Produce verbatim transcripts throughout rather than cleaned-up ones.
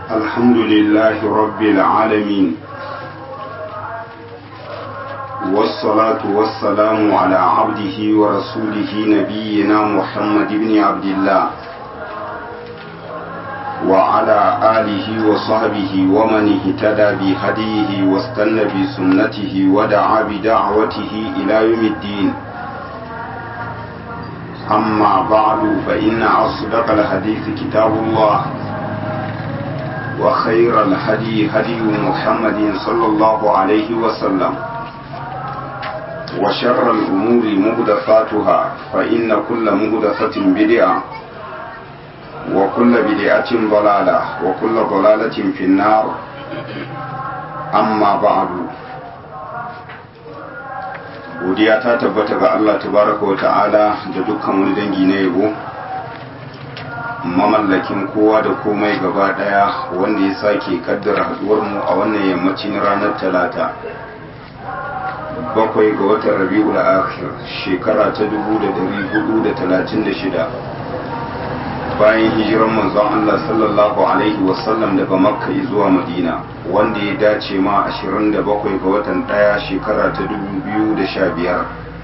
الحمد لله رب العالمين والصلاة والسلام على عبده ورسوله نبينا محمد بن عبد الله وعلى آله وصحبه ومن اهتدى بهديه واستنى بسنته ودعا بدعوته إلى يوم الدين. أما بعد فإن أصدق الحديث كتاب الله وخير الهدي هدي محمد صلى الله عليه وسلم وشر الأمور محدثاتها فإن كل محدثة بدعة وكل بدعة ضلالة وكل ضلالة في النار. أما بعد godiya ta tabbata ga Allah tabaraka wa ta'ala da dukkan wani dangi na yabo, mamallakin kowa da komai gaba daya, wanda ya sake kaddara haduwar mu a wannan yammacin ranar talata bakwai ga watan rabi'ul akhir shekara ta dubu da dari hudu da talatin da shida bayan hijiran manzon Allah sallallahu alaihi wasallam daga makka zuwa madina, wanda ya dace ma ashirin da bakwai ga watan daya shekara ta dubu biyu da sha biyar.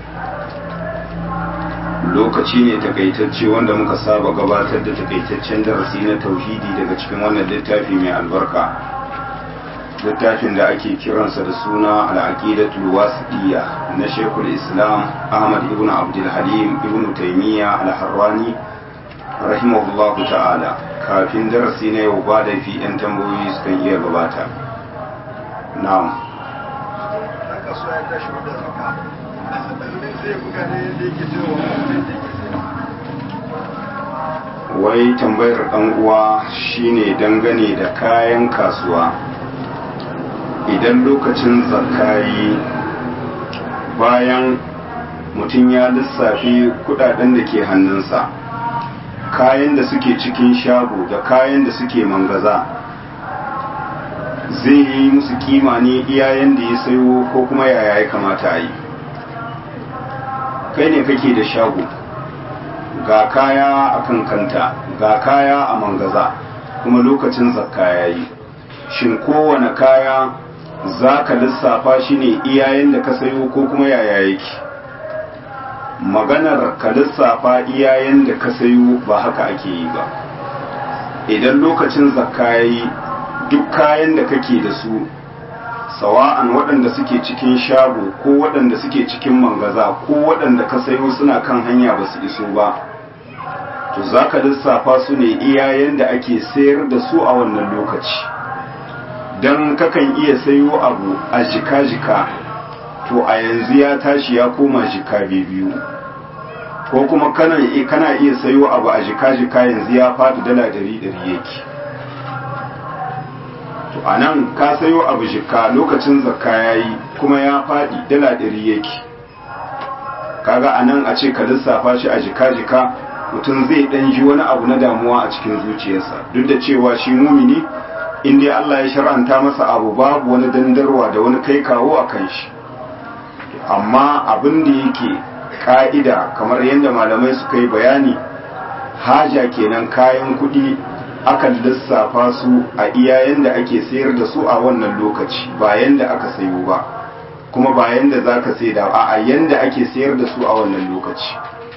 Lokaci ne takaitacce wanda muka saba gabatar da takaitaccen darasi na tauhidi daga cikin wannan littafi mai albarka, littafin da ake kiransa da suna al-aqidatul wasitiyya na Sheikhul Islam Ahmad ibn Abdul Halim ibn Taymiyyah al-Harrani rahimahullahu ta'ala. Kafin darasi na yau ba da fi yan tambayoyi sukan iya gabata. Na'am. Wai tambayar ɗan uwa shine dangane da kayan kasuwa. Idan lokacin zakayi, bayan mutum ya lissafi kudaden da ke hannunsa, kayan da suke cikin shago da kayan da suke mangaza, zai yi musu kima ne iyayen da ya sayo ko kuma yaya ya kamata a yi? Kai ne kake da shago, ga kaya a kan kanta, ga kaya a mangaza, kuma lokacin zakka ya yi. Shin kowane kaya za ka lissafa shi ne iyayen da ka sayo ko kuma yaya yake? Maganar ka lissafa iyayen da ka sayo ba haka ake yi ba. Idan lokacin zakka yayi, duk kayan da kake da su, sawa'an waɗanda suke cikin shago ko waɗanda suke cikin mangaza ko waɗanda ka sayo suna kan hanya ba su iso ba, to za ka lissafa su ne iyayen da ake sayar da su a wannan lokaci. Don kakan iya sayo abu a jika-jika, to a yanzu ya tashi ya koma jika biyu, ko kuma kana iya sayo abu a jika-jika yanzu ya fadi dala dari dari yake. To a nan ka sayo abu jika, lokacin zakka ya yi kuma ya fadi dala dari yake, kaga a nan a ce ka lissafa shi a jika-jika, mutum zai ɗan ji wani abu na damuwa a cikin zuciyarsa, duk da cewa shi mumini in dai Allah ya shar'anta masa abu babu wani dandarwa da wani kai kawo a kan shi. Amma abin da yake ka'ida, kamar yadda malamai suka yi bayani, haja kenan kayan kuɗi akan lissafa su a iyayen da ake sayar da su a wannan lokaci, ba yanda aka sayo ba, kuma ba yanda za ka sai da a yanda ake sayar da su a wannan lokaci.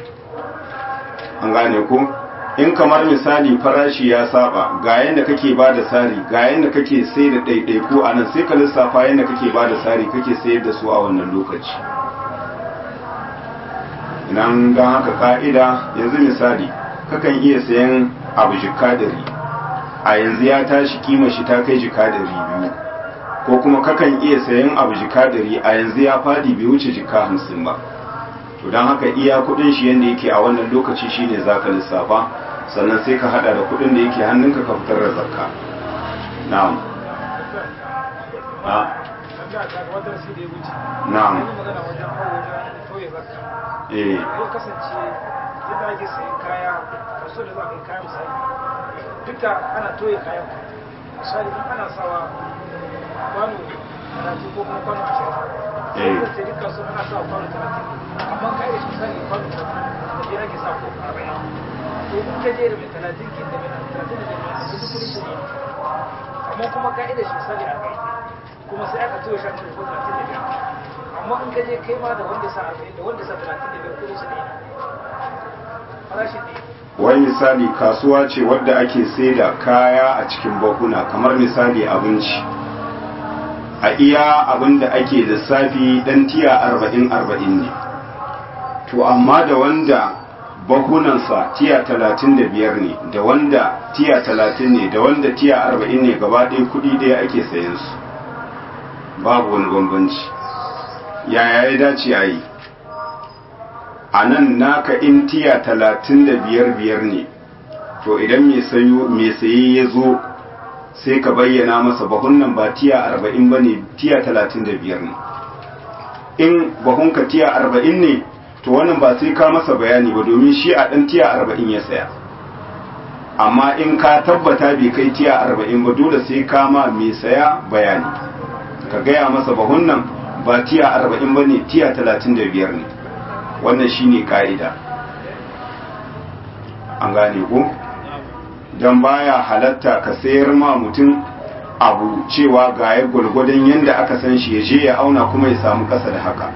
An gane ko? In kamar misali farashi ya saba, ga yanda kake ba da sari, ga yanda kake sai da ɗaiɗaiku a nan, sai ka lissafa yanda kake ba da sari kake sayar da su a wannan lokaci. Nan don haka ka'ida, yanzu misali kakan iya sayan abu jika dari, a yanzu ya tashi kima shi ta kai jika dari biyu, ko kuma kakan iya sayan abu jika dari, a yanzu ya fadi bai wuce jika hamsin ba. To don haka iya kudin shi yanda yake a wannan lokaci shine zaka lissafa, sannan sai ka hada da kudin da yake hannunka ka fitar da zakka. Na'am. Ah. Na'am. Eh. Ko kasance yadda ake sayan kaya, kaso da za ka yi kayan misali, duka ana toye kayan. Misali in ana sawa kwano talatin ko kuma kwano ashirin. Eh. Sai duka su ana sawa kwano talatin. Amma ka yi misali kwano talatin da biyar ake sa ko arba'in. To in ka je da mai talatin kin da mai talatin da mai a duk kudin su ne. amma kuma ka'idar shi misali a kai kuma sai aka toye shi a cikin talatin da biyar amma in ka je kai ma da wanda sa arba'in da wanda sa talatin da biyar kudin su ne farashin ne. wani misali kasuwa ce wadda ake saida kaya a cikin bakuna kamar misali abinci a iya abin da ake lissafi dan tiya arba'in arba'in ne to amma da wanda bakunansa tiya talatin da biyar ne da wanda tiya talatin ne da wanda tiya arba'in ne gaba ɗaya kuɗi ɗaya ake sayan su babu wani bambanci yaya ya dace a yi a nan naka in tiya talatin da biyar biyar ne to idan mai saye ya zo sai ka bayyana masa bahun nan ba tiya arba'in ba ne tiya talatin da biyar ne in bahunka tiya arba'in ne to wannan ba sai ka masa bayani ba domin shi a ɗan tiya arba'in ya saya amma in ka tabbata bai kai tiya arba'in ba dole sai ka ma mai saya bayani ka gaya masa bahun nan ba tiya arba'in ba ne tiya talatin da biyar ne wannan shi ne ka'ida an gane ko don baya halatta ka sayar ma mutum abu cewa ga ya gwargwadon yadda aka san shi ya je ya auna kuma ya samu ƙasa da haka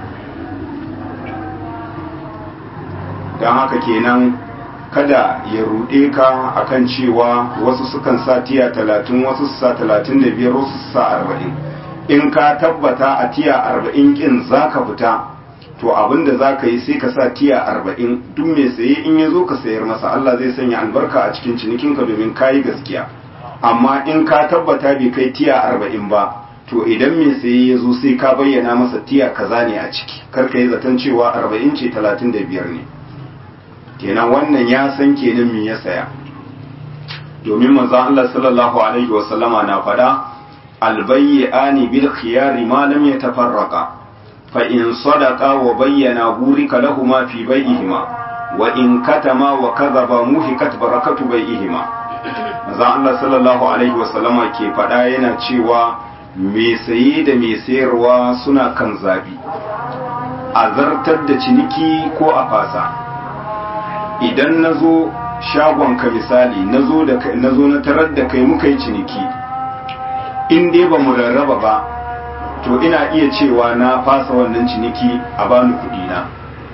don haka kenan kada ya ruɗe ka akan cewa wasu sukan sa tiya talatin wasu su sa talatin da biyar wasu su sa arba'in in ka tabbata a tiya arba'in kin za ka fita to abinda za ka yi sai ka sa tiya arba'in duk mai saye in ya zo ka sayar masa Allah zai sanya albarka a cikin cinikinka domin ka yi gaskiya amma in ka tabbata bai kai tiya arba'in ba to idan mai saye ya zo sai ka bayyana masa tiya kaza ne a ciki kar ka yi zaton cewa arba'in ce talatin da biyar ne kenan wannan ya san kenan me ya saya domin manzo Allah sallallahu alaihi wasallama na faɗa albayyani bil khiyari ma lam yatafarraqa fa in sadaqa wa bayyana burika lahumu fi bai'ihima wa in katama wa kadhaba muhikat barakatu bai'ihima manzo Allah sallallahu alaihi wasallama ke faɗa yana cewa me saye da me sayarwa suna kan zabi a zartar da ciniki ko a fasa idan na zo shagonka misali na zo na tarar da kai muka yi ciniki in dai ba mu rarraba ba to ina iya cewa na fasa wannan ciniki a bani kuɗi na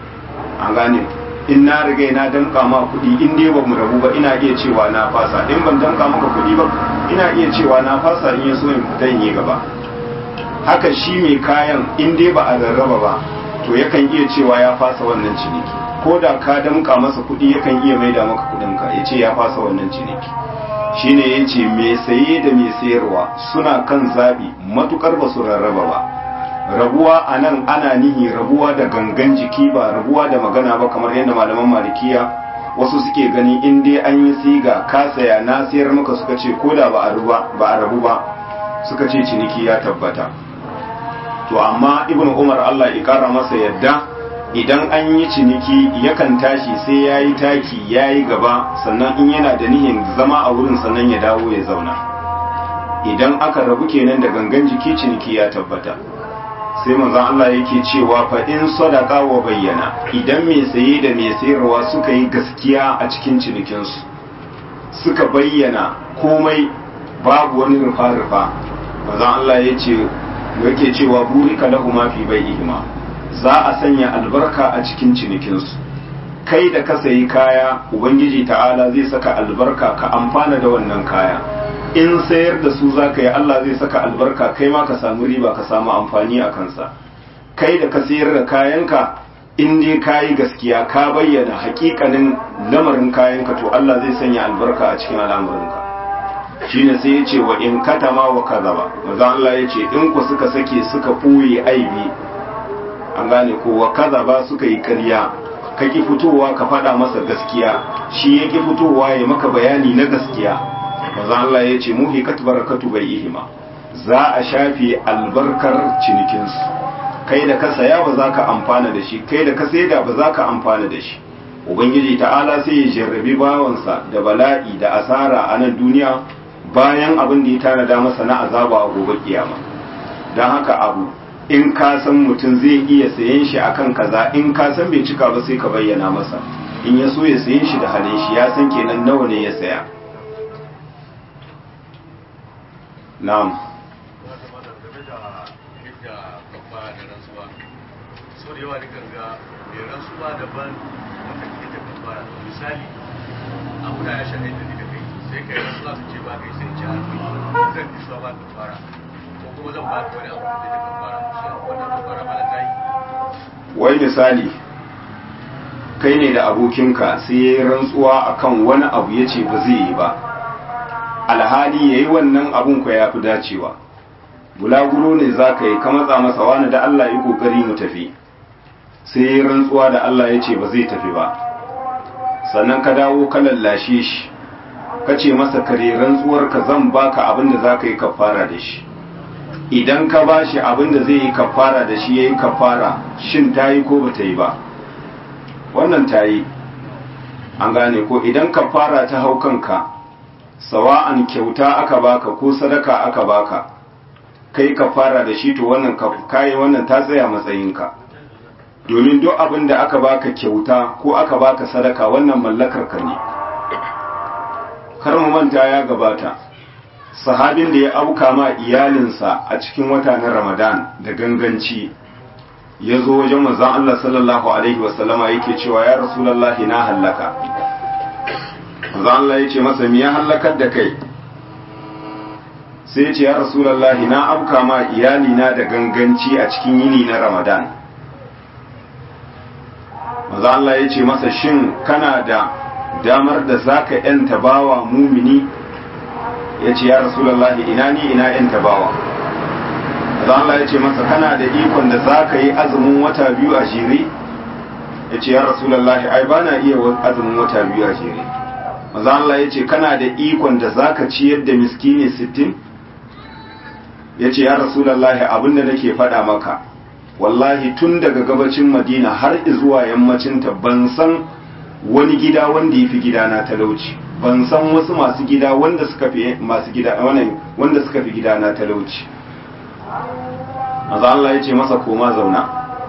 an gane in na riga na danka ma kuɗi in dai ba mu rabu ba ina iya cewa na fasa in ban danka maka kuɗi ba ina iya cewa na fasa in ya so in fita in yi gaba haka shi mai kayan in dai ba a rarraba ba to yakan iya cewa ya fasa wannan ciniki ko da ka damka masa kuɗi yakan iya maida maka kuɗinka ya ce ya fasa wannan ciniki shine ya ce mai saye da mai sayarwa suna kan zaɓi matukar ba su rarraba ba rabuwa a nan ana nihi rabuwa da gangan jiki ba rabuwa da magana ba kamar yadda malaman malikiya wasu suke gani in dai an yi siga ka saya na sayar maka suka ce ko da ba a rabu ba suka ce ciniki ya tabbata to amma ibnu umar Allah ya kara masa yadda idan an yi ciniki yakan tashi sai ya yi taki ya yi gaba sannan in yana da nihin zama a wurin sannan ya dawo ya zauna idan aka rabu kenan da gangan jiki ciniki ya tabbata sai manzon Allah yake cewa fa in sadaqa wa bayyana idan mai saye da mai sayarwa suka yi gaskiya a cikin cinikinsu suka bayyana komai babu wani rufa-rufa manzon Allah yace yake cewa burika lahuma fi bai'ihima za a sanya albarka a cikin cinikinsu kai da ka sayi kaya ubangiji ta'ala zai saka albarka ka amfana da wannan kaya in sayar da su za ka yi Allah zai saka albarka kai ma ka samu riba ka samu amfani a kansa kai da ka sayar da kayanka in dai ka yi gaskiya ka bayyana hakikanin lamarin kayanka to Allah zai sanya albarka a cikin al'amuranka shine sai ya ce wa in katama wa kazaba maza Allah ya ce in ku suka sake suka ɓoye aibi an gane ko wa kazaba suka yi ƙarya ka ki fitowa ka faɗa masa gaskiya shi ya ki fitowa ya maka bayani na gaskiya maza Allah ya ce muhikat barakatu bai'ihima za a shafe albarkar cinikinsu kai da ka saya ba za ka amfana da shi kai da ka saida ba za ka amfana da shi ubangiji ta'ala sai ya jarrabi bawansa da bala'i da asara a nan duniya bayan abin da ya tanada masa na azaba a gobe kiyama don haka abu in ka san mutum zai iya sayen shi akan kaza in ka san bai cika ba sai ka bayyana masa in ya so ya sayen shi da halin shi ya san kenan nawa ne ya saya na'am so da yawa da ganga mai rantsuwa daban wanda ke ta kafara misali abu da ya shaɗe da da kai sai kai rantsuwa su ce ba kai sai ci harfi zan kisuwa ba kafara ko kuma zan ba ka wani abu da ta kafara shi wannan kafara ma ta yi wai misali kai ne da abokinka sai ya yi rantsuwa akan wani abu ya ce ba zai yi ba alhali ya yi wannan abun kwa ya fi dacewa bulaguro ne za ka yi ka matsa masa wani da Allah yi kokari mu tafi sai ya yi rantsuwa da Allah ya ce ba zai tafi ba sannan ka dawo ka lallashe shi ka ce masa kare rantsuwar ka zan baka abin da za ka yi kafara da shi idan ka ba shi abin da zai yi kafara da shi ya yi kafara shin ta yi ko ba ta yi ba wannan ta yi an gane ko idan kafara ta hau kanka sawa'an kyauta aka baka ko sadaka aka baka kai kafara da shi to wannan kayi wannan ta tsaya matsayinka domin duk abin da aka baka kyauta ko aka baka sadaka wannan mallakar ka ne kar mu manta ya gabata sahabin da ya auka ma iyalinsa a cikin wata na Ramadan da ganganci ya zo wajen manzon Allah sallallahu alaihi wasallama yake cewa ya rasulullahi na hallaka manzon Allah ya ce masa me ya hallakar da kai sai ya ce ya rasulullahi na auka ma iyalina da ganganci a cikin yini na Ramadan manzon Allah ya ce masa shin kana da damar da zaka yanta bawa mumini ya ce ya rasulullahi ina ni ina yanta bawa Allah ya ce masa kana da ikon da za ka yi azumin wata biyu a jere ya ce ya rasulallahi ai ba na iya azumin wata biyu a jere maza Allah ya ce kana da ikon da za ka ciyar da miskini sittin ya ce ya rasulallahi abinda nake faɗa maka wallahi tun daga gabacin madina har zuwa yammacinta ban san wani gida wanda ya fi gidana talauci ban san wasu masu gida wanda suka fi masu gida wanda suka fi gidana talauci maza Allah ya ce masa koma zauna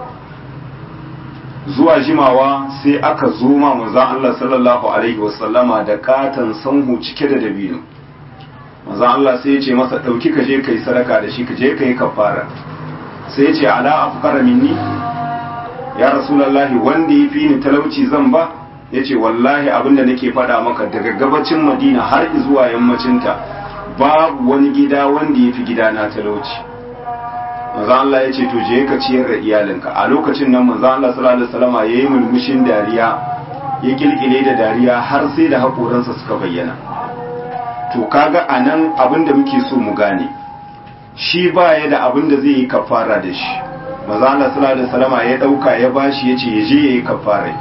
zuwa jimawa sai aka zo ma maza Allah sallallahu alaihi wasallama da katan sanhu cike da dabino maza Allah sai ya ce masa dauki ka je kai sadaka da shi ka je kai kafara sai ya ce ala afqara minni ya rasulullahi wanda ya fi ni talauci zan ba ya ce wallahi abinda nake faɗa maka daga gabacin madina har zuwa yammacinta babu wani gida wanda ya fi gidana talauci manzo Allah ya ce to je ka ciyar da iyalinka a lokacin nan manzo Allah sallallahu alaihi wasallam yayi mulmushin dariya ya kilkile da dariya har sai da hakoransa suka bayyana to kaga anan abinda muke so mu gane shi baya da abinda zai yi kafara da shi manzo Allah sallallahu alaihi wasallam ya dauka ya bashi yace ya je yayi kafara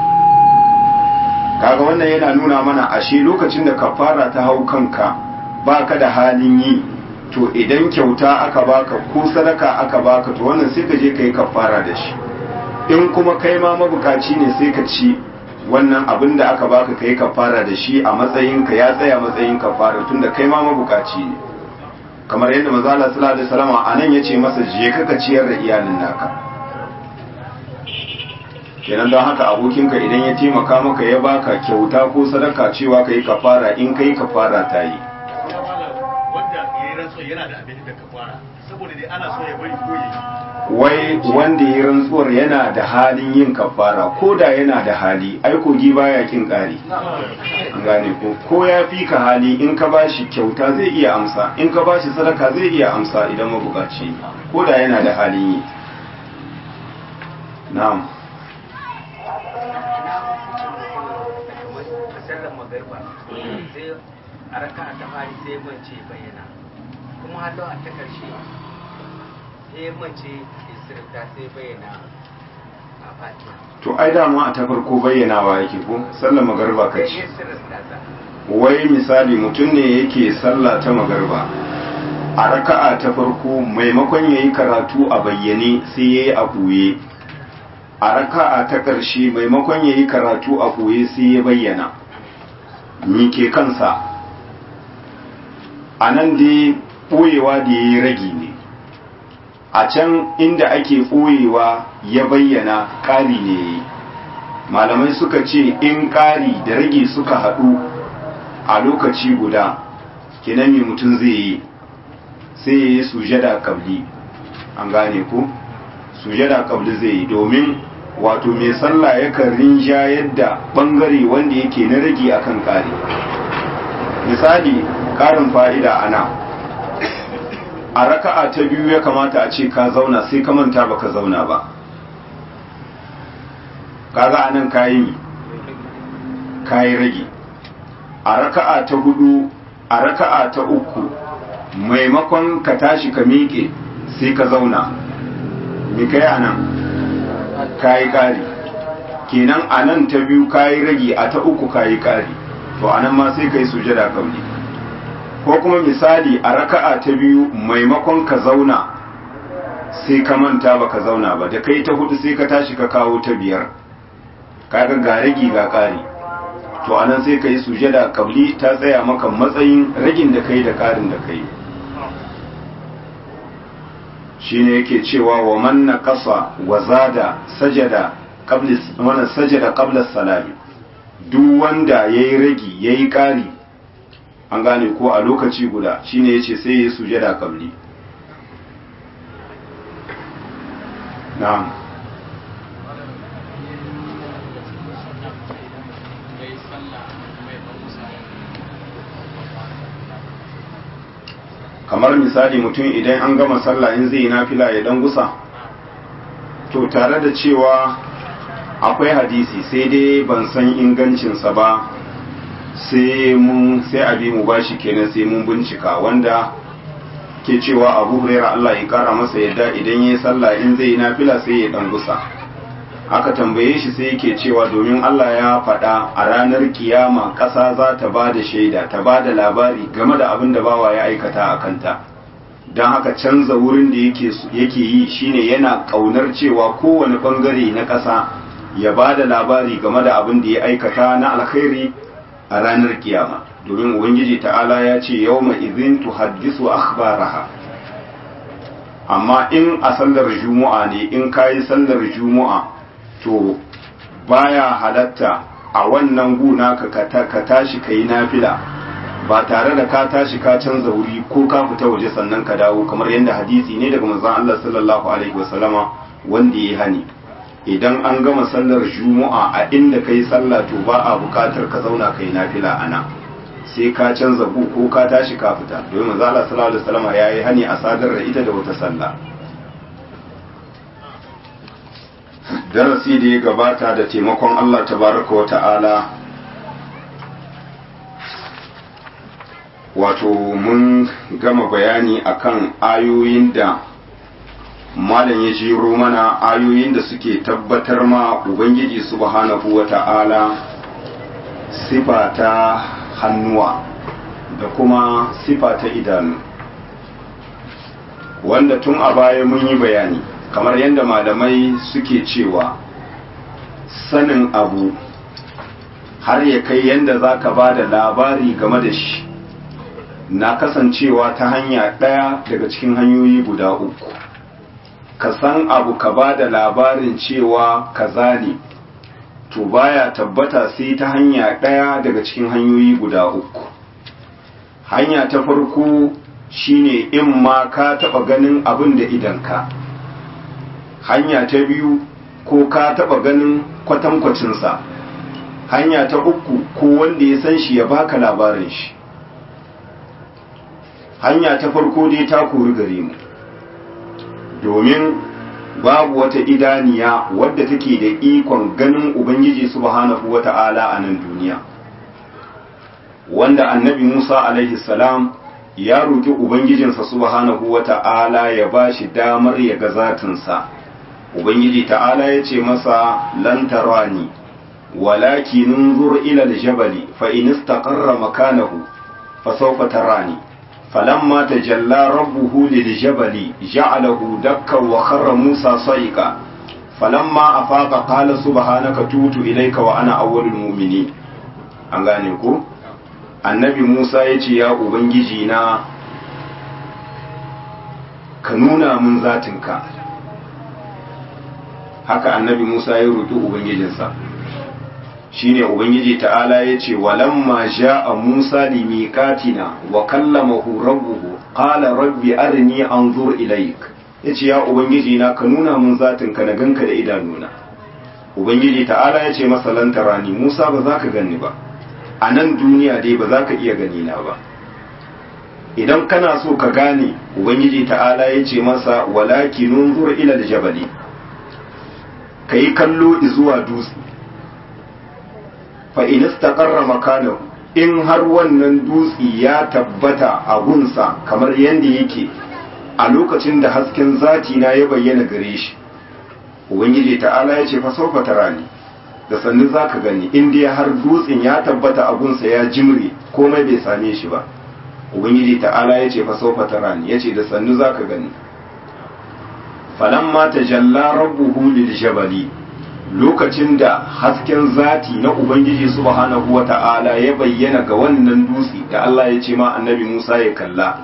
kaga wannan yana nuna mana ashe lokacin da kafara ta hau kanka baka da halin yi to idan kyauta aka baka ko sadaka aka baka to wannan sai ka je ka yi kafara da shi in kuma kai ma mabukaci ne sai ka ci wannan abin da aka baka ka yi kafara da shi a matsayin ka ya tsaya matsayin kafara tunda kai ma mabukaci ne kamar yadda manzo Allah sallallahu alaihi wasallam anan yace masa je ka ka ciyar da iyalin naka kenan don haka abokinka idan ya taimaka maka ya baka kyauta ko sadaka cewa ka yi kafara in ka yi kafara ta yi yana da abin da kafara saboda dai ana so ya bari ko yi wai wanda ya rantsuwar yana da halin yin kafara ko da yana da hali ai kogi baya kin kari an gane ko ko ya fi ka hali in ka bashi kyauta zai iya amsa in ka bashi sadaka zai iya amsa idan mabukaci ko da yana da halin yi na'am a raka ta fari sai mace bayyana kuma hallo a ta karshe sai mace istirta sai bayyana a fatiha to ai dama a ta farko bayyanawa yake ko sallar magariba kace wai misali mutum ne yake sallah ta magariba a raka'a ta farko maimakon yayi karatu a bayyane sai yayi a buye a raka'a ta karshe maimakon yayi karatu a buye sai ya bayyana ni ke kansa a nan dai ɓoyewa da ya yi ragi ne a can inda ake ɓoyewa ya bayyana ƙari ne ya yi malamai suka ce in ƙari da ragi suka haɗu a lokaci guda kenan mai mutum zai yi sai ya yi sujada kabli. An gane ku sujada kabli zai yi, domin wato mai sallah yakan rinjayar da bangare wanda yake na rage akan kare. Misali karin fa'ida ana a raka'a ta biyu ya kamata a ce ka zauna sai ka manta baka zauna ba, kaga anan kayi kayi rage. A raka'a ta hudu a raka'a ta uku maimakon ka tashi ka miƙe sai ka zauna, me kai anan kayi kari kenan. anan ta biyu kayi rage, a ta uku kayi kari, to anan ma sai kai sujada kabli. Ko kuma misali a raka'a ta biyu maimakon ka zauna sai ka manta ba ka zauna ba, da kai ta hudu sai ka tashi ka kawo ta biyar, kaga ga ragi ga kari, to anan sai ka yi sujada kabli, ta tsaya maka matsayin ragin da kai da karin da kai. Shine yake cewa wa man naqasa wa zada sajada qabla wannan sajada qabla salami, duk wanda yayi ragi yayi kari, an gane ko a lokaci guda, shine yace sai yayi sujada kabli. Na'am. Kamar misali mutum idan an gama sallah in zai yi nafila ya dan gusa, to tare da cewa akwai hadisi sai dai ban san ingancinsa ba, sai mun sai abi mu bashi kenan sai mun bincika, wanda ke cewa Abu Hurairah Allah ya kara masa yadda idan yayi sallah in zai yi nafila sai ya dan gusa. Aka tambaye shi sai yake cewa domin Allah ya faɗa a ranar kiyama ƙasa za ta ba da shaida, ta ba da labari game da abin da bawa ya aikata a kanta, don haka canza wurin da yake yi shine yana ƙaunar cewa kowane ɓangare na ƙasa ya ba da labari game da abin da ya aikata na alkhairi a ranar kiyama, domin ubangiji ta'ala ya ce yawma idhin tuhaddisu akhbaraha. Amma in a sallar juma'a ne, in kayi sallar juma'a to baya halatta a wannan guna ka ka tashi kai nafila ba tare da ka tashi ka canza wuri ko ka fita waje sannan ka dawo, kamar yadda hadisi ne daga manzon Allah sallallahu alaihi wasallama wanda ya hani. Idan an gama sallar juma'a a inda kai sallah to ba a bukatar ka zauna kai nafila ana, sai ka canza gu ko ka tashi ka fita, domin manzon Allah sallallahu alaihi wasallama yayi hani a sadar da ita da wata sallah. Darasi da ya gabata da taimakon Allah tabaraka wa ta'ala, wato mun gama bayani akan ayoyin da malam ya jiro mana, ayoyin da suke tabbatar ma Ubangiji subhanahu wa ta'ala sifa ta hannuwa da kuma sifa ta idanu, wanda tun a baya mun yi bayani kamar yadda malamai suke cewa sanin abu har ya kai yadda za ka ba da labari game da shi na kasancewa ta hanya ɗaya daga cikin hanyoyi guda uku. Ka san abu ka ba da labarin cewa kaza ne, to baya tabbata sai ta hanya ɗaya daga cikin hanyoyi guda uku. Hanya ta farko shine in ma ka taɓa ganin abin da idanka. Hanya ta biyu ko ka taɓa ganin kwatankwacinsa. Hanya ta uku ko wanda ya san shi ya baka labarin shi. Hanya ta farko dai ta kori gare mu, domin babu wata idaniya wadda take da ikon ganin Ubangiji subhanahu wata'ala a nan duniya, wanda annabi Musa alaihi salam ya roƙi Ubangijinsa subhanahu wata'ala ya ba shi damar ya ga zatinsa. Ubangiji ta'ala ya ce masa lan tarani walakin unzur ila al-jabali fa in istaqarra makanahu fa sawfa tarani falamma tajalla rabbuhu lil-jabali ja'alahu dakkan wa kharra Musa sa'iqa falamma afaqa qala subhanaka tutu ilayka wa ana awwalul mu'minin. An gane ko annabi Musa ya ce ya Ubangiji na ka nuna mun zatinka. Haka annabi Musa ya roƙi Ubangijinsa, shine Ubangiji ta'ala ya ce walamma ja'a Musa limiqatina wa kallamahu rabbuhu qala rabbi arini anzur ilaik yace ya ubangiji na ka nuna mun zatin ka na ganka da idanuna ubangiji ta'ala yace masa lan tarani Musa ba za ka ganni ba a nan duniya dai ba za ka iya gani na ba idan kana so ka gane ubangiji ta'ala yace masa walakin unzur ila aljabali kai kallo zuwa dutse fa in istaqarra makanahu in har wannan dutse ya tabbata a gunsa kamar yadda yake a lokacin da hasken zati na ya bayyana gare shi ubangiji ta'ala ya ce fa saufa tarani da sannu zaka gani in dai har dutsen ya tabbata a gunsa ya jimre komai bai same shi ba ubangiji ta'ala ya ce fa saufa tarani ya ce da sannu zaka gani falamma tajalla rabbuhu lil jabali lokacin da hasken zati na ubangiji subhanahu wata'ala ya bayyana ga wannan dutse da Allah ya ce ma annabi Musa ya kalla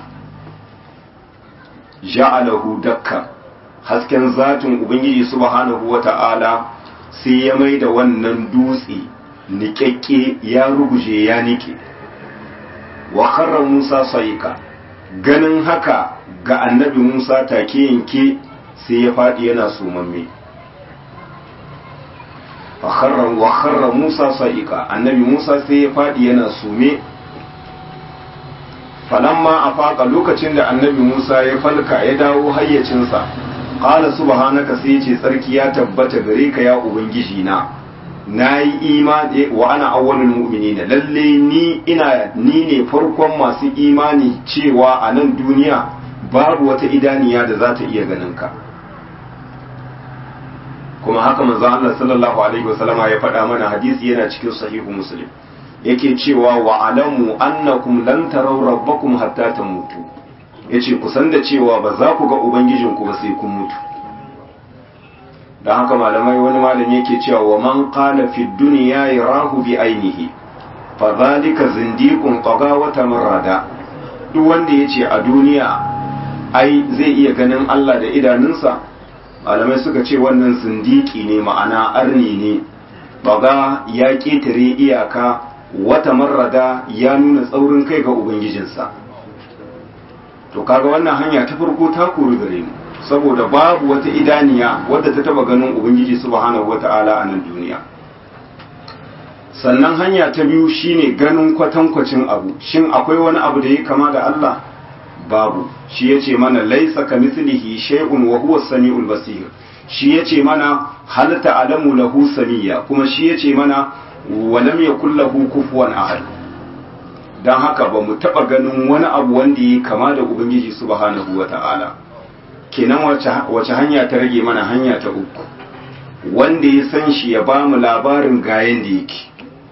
ja'alahu dakka hasken zatin ubangiji subhanahu wata'ala sai ya mai da wannan dutse niƙaƙƙe ya ruguje ya nike wa kharra Musa saika ganin haka ga annabi Musa take yanke sai ya faɗi yana sumamme wa kharra Musa sa'iqa annabi Musa sai ya fadi yana sume falamma afaqa lokacin da annabi Musa ya falka ya dawo hayyacinsa qala subhanaka sai yace tsarki ya tabbata gare ka ya ubangiji na nayi imani wa ana awwalul mu'minin lalle ni ina ni ne farkon masu imani cewa a nan duniya babu wata idaniya da za ta iya ganin ka kuma haka manzo Allah sallallahu alaihi wasallama ya faɗa mana hadisi yana cikin sahihu muslim yake cewa wa alamu annakum lan taraw rabbakum hatta tamutu yace ku san da cewa ba za ku ga ubangijinku ba sai kun mutu dan haka malamai wani malami yake cewa wa man qala fi dunya yarahu bi ainihi fa zalika zindiqun taga wa tamarrada duk wanda yace a duniya ai zai iya ganin Allah da idanunsa malamai suka ce wannan zindiki ne ma'ana arni ne baga ya ƙetare iyaka wata marrada ya nuna tsaurin kai ga ubangijinsa to kaga wannan hanya ta farko ta kori gare mu saboda babu wata idaniya wadda ta taba ganin ubangiji subhanahu wata'ala a nan duniya sannan hanya ta biyu shine ganin kwatankwacin abu shin akwai wani abu da ya kama da Allah babu shi yace mana laisa kamithlihi shay'un wa huwa as-sami'ul basir shi yace mana hal ta'lamu lahu samiyya kuma shi yace mana wa lam yakul lahu kufuwan ahad dan haka ba mu taba ganin wani abu wanda yake kama da ubangiji subhanahu wata'ala kenan wace wace hanya ta rage mana hanya ta uku wanda ya san shi ya ba mu labarin ga yanda yake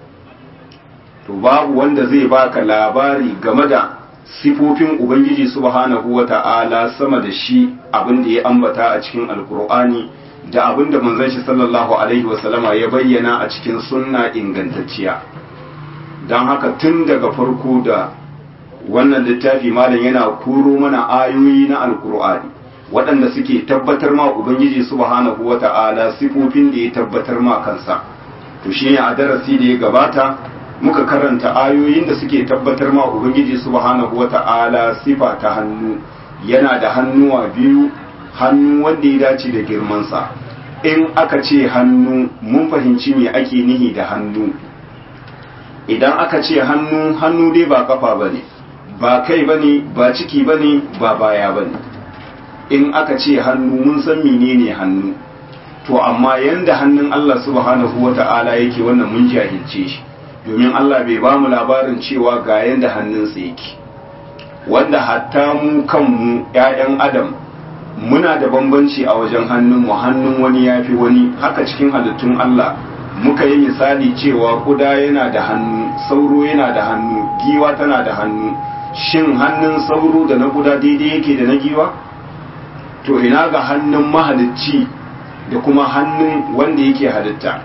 to babu wanda zai baka labari game da sifofin ubangiji subhanahu wata'ala sama da shi abin da ya ambata a cikin alkur'ani da abin da manzon shi sallallahu alaihi wasallama ya bayyana a cikin sunna ingantacciya don haka tun daga farko da wannan littafi malam yana koro mana ayoyi na alkur'ani waɗanda suke tabbatar ma ubangiji subhanahu wata'ala sifofin da ya tabbatar ma kansa to shine a darasi da ya gabata muka karanta ayoyin da suke tabbatar ma ubangiji subhanahu wata'ala sifa ta hannu yana da hannuwa biyu hannu wanda ya dace da girmansa in aka ce hannu mun fahimci me ake nihi da hannu idan aka ce hannu hannu dai ba kafa bane ba kai bane ba ciki bane ba baya bane in aka ce hannu mun san menene hannu to amma yanda hannun Allah subhanahu wata'ala yake wannan mun jahilce shi domin Allah bai ba mu labarin cewa ga yanda hannunsa yake wanda hatta mu kanmu ‘ya'yan adam muna da bambanci a wajen hannunmu hannun wani ya fi wani haka cikin halittun Allah muka yi misali cewa kuda yana da hannu sauro yana da hannu giwa tana da hannu shin hannun sauro da na kuda daidai yake da na giwa to ina ga hannun mahalicci da kuma hannun wanda yake halitta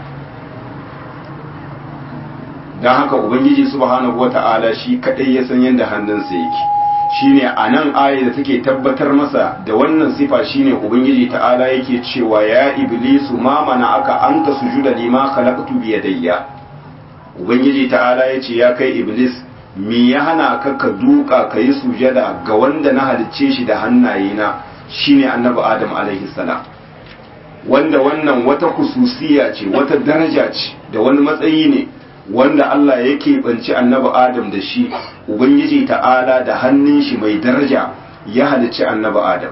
don haka ubangiji subhanahu wata'ala shi kadai ya san yadda hannunsa yake shine a nan aya da take tabbatar masa da wannan sifa shine ubangiji ta'ala yake cewa ya iblisu ma mana aka anta sujuda lima khalaqtu bi yadayya ubangiji ta'ala yace ya kai iblis me ya hana ka ka duka ka yi sujada ga wanda na halicce shi da hannayena shine annabi Adam alaihi salam, wanda wannan wata khususiya ce, wata daraja ce da wani matsayi ne wanda Allah yake banci annabi Adam da shi. Ubangiji ta'ala da hannun shi mai daraja ya halicci annabi Adam.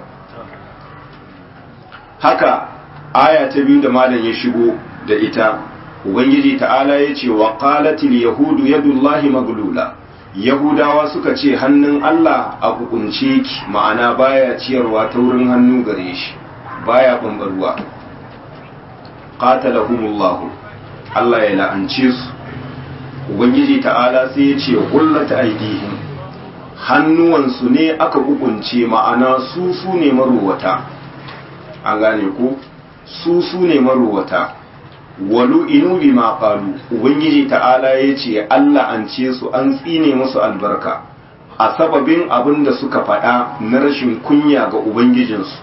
Haka aya ta biyu da malam ya shigo da ita, Ubangiji ta'ala ya ce wa qalatil yahudu yadullahi maglula, Yahudawa suka ce hannun Allah a hukunce ki, ma'ana baya ciyarwa ta wurin hannu gare shi, baya bambarwa. Qatalahumullahu, Allah ya la'ance su. Ubangiji ta'ala sai ya ce qullata aidihim, hannuwansu ne aka hukunce, ma'ana su su ne maruwata. An gane ko su su ne maruwata. Walu inu bima qalu, Ubangiji ta'ala ya ce Allah an ce su, an tsine musu albarka a sababin abin da suka faɗa na rashin kunya ga Ubangijinsu.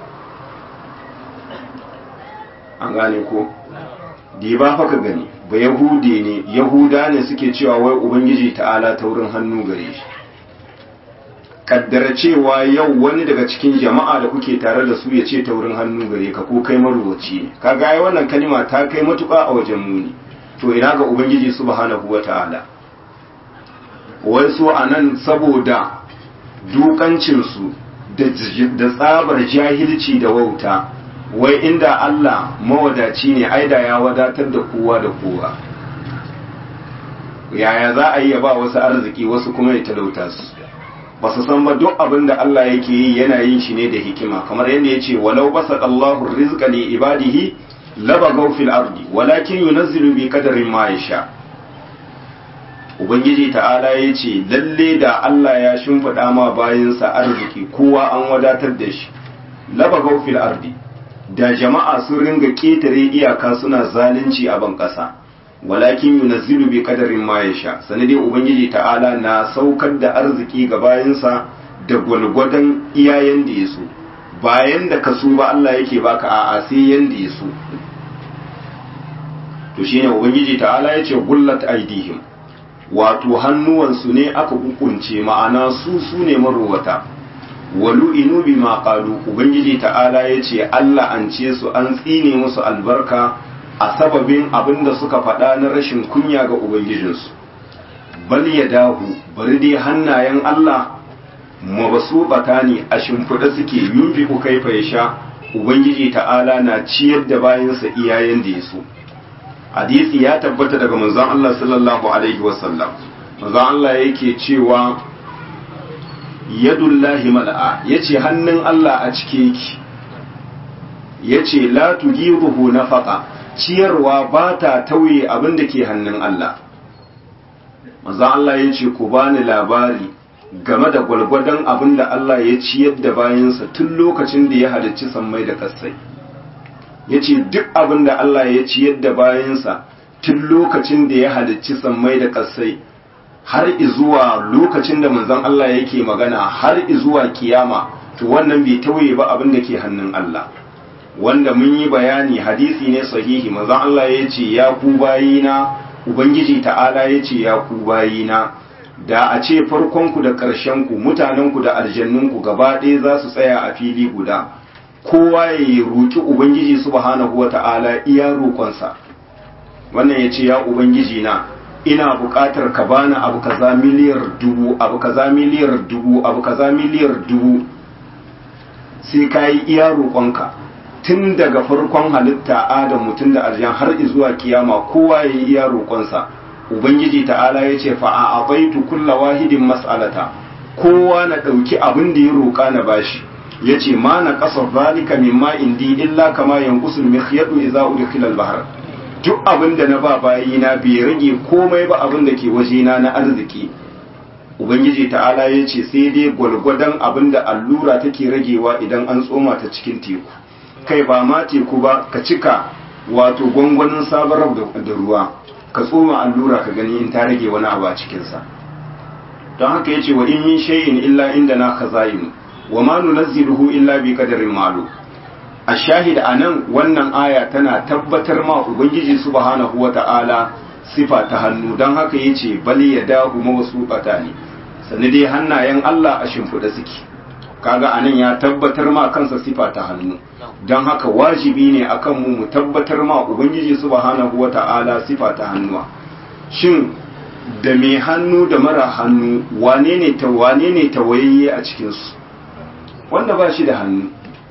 An gane ko di ba fa ka gani ba yahude ne, yahuda ne suke cewa wai Ubangiji ta'ala ta wurin hannu gare shi. Kaddara cewa yau wani daga cikin jama'a da kuke tare da su ya ce ta wurin hannu gare ka, ko kai maruwaci ne, kaga ai wannan kalima ta kai matuƙa a wajen muni, to ina ga Ubangiji subhanahu wata'ala. Wai su anan saboda dukancinsu da tsabar jahilci da wauta, wai inda Allah mawadaci ne ai da ya wadatar da kowa da kowa. Yaya za a yi ya ba wasu arziki wasu kuma ya talauta su? Ba su san ba duk abin da Allah yake yi yana yin shi ne da hikima, kamar yadda ya ce walau basata Allahu rizqa li ibadihi labagaw fil ardi walakin yunazzilu bi qadarin ma yasha. Ubangiji ta'ala ya ce lalle da Allah ya shimfiɗa ma bayinsa arziki kowa an wadatar da shi, labagaw fil ardi, da jama'a sun ringa ketare iyaka suna zalunci a ban ƙasa. Walakin yunazzilu bi qadarin ma yasha, sanadai Ubangiji ta'ala na saukar da arziki ga bayinsa da gwalgwadon iyayen da yaso, bayan da kaso ba Allah yake baka a'a sai yanda yaso. To shine Ubangiji ta'ala yace gullat aidihim, wato hannuwansu ne aka hukunce, ma'ana su su ne marowata. Walu inu bima qalu, Ubangiji ta'ala yace Allah an ce su, an tsine musu albarka a sababin abin da suka faɗa na rashin kunya ga Ubangijinsu. Bal ya dahu, bari dai hannayen Allah mabasu ne a shimfiɗa suke, yunfi ku kaifa ya sha, Ubangiji ta'ala na ciyar da bayansa iyayen da ya so. Hadisi ya tabbata daga manzon Allah sallallahu alaihi wasallam, manzon Allah yake cewa yadullahi mal'a, yace hannun Allah a cike yake, yace la tugiruhu nafaqa, ciyarwa ba ta tauye abin da ke hannun Allah. Maza Allah ya ce ku bani labari game da gwalgwadon abin da Allah ya ciyar da bayansa tun lokacin da ya halicci sammai da ƙasai. Ya ce duk abin da Allah ya ciyar da bayansa tun lokacin da ya halicci sammai da ƙasai har izuwa lokacin da manzon Allah yake magana har izuwa kiyama, to wannan bai tauye ba abin da ke hannun Allah. Wanda mun yi bayani hadisi ne sahihi, manzon Allah ya ce ya ku bayina, Ubangiji ta'ala ya ce ya ku bayina, da a ce farkonku da ƙarshenku, mutanenku da aljannunku gaba ɗaya za su tsaya a fili guda, kowa ya yi roƙi Ubangiji subhanahu wa ta'ala iya roƙonsa. Wannan ya ce ya Ubangiji na, ina buƙatar ka bani abu kaza miliyar dubu, abu kaza miliyar dubu, abu kaza miliyar dubu, sai ka yi iya roƙonka. Tun daga farkon halitta Adam mutum da arjan har zuwa kiyama kowa ya yi iya roƙonsa. Ubangiji ta'ala ya ce fa'a a baitu kulla wahidin mas'alata, kowa na ɗauki abin da ya roƙa na bashi. Ya ce ma na ƙasar zalika mimma indi illa kama yankusul mikhyadu idza udkhila al-bahr. Duk abin da na ba bayina bai rage komai ba abin da ke wajena na arziki. Ubangiji ta'ala ya ce sai dai gwalgwadon abin da allura take ragewa idan an tsoma ta cikin teku. Kai ba ma teku ba, ka cika wato gwangwanin sabarar da ruwa, ka tsoma allura ka gani in ta rage wani abu a cikinsa. Don haka yace wa in min shay'in illa indana khaza'in wa ma nunazziluhu illa bi qadarin ma'lum. Ashahid anan wannan aya tana tabbatar ma Ubangiji subhanahu wata'ala sifa ta hannu, don haka yace bal yadahu mabsuqata ne, sannan dai hannayen Allah a shimfiɗa suke kaga anan ya tabbatar ma kansa sifa ta hannu don haka wajibi ne akan mu mu tabbatar ma ubangiji subhanahu wata'ala sifa ta hannuwa shin da mai hannu da mara hannu wane ne ta wane ne tawayayye a cikin su wanda ba shi da hannu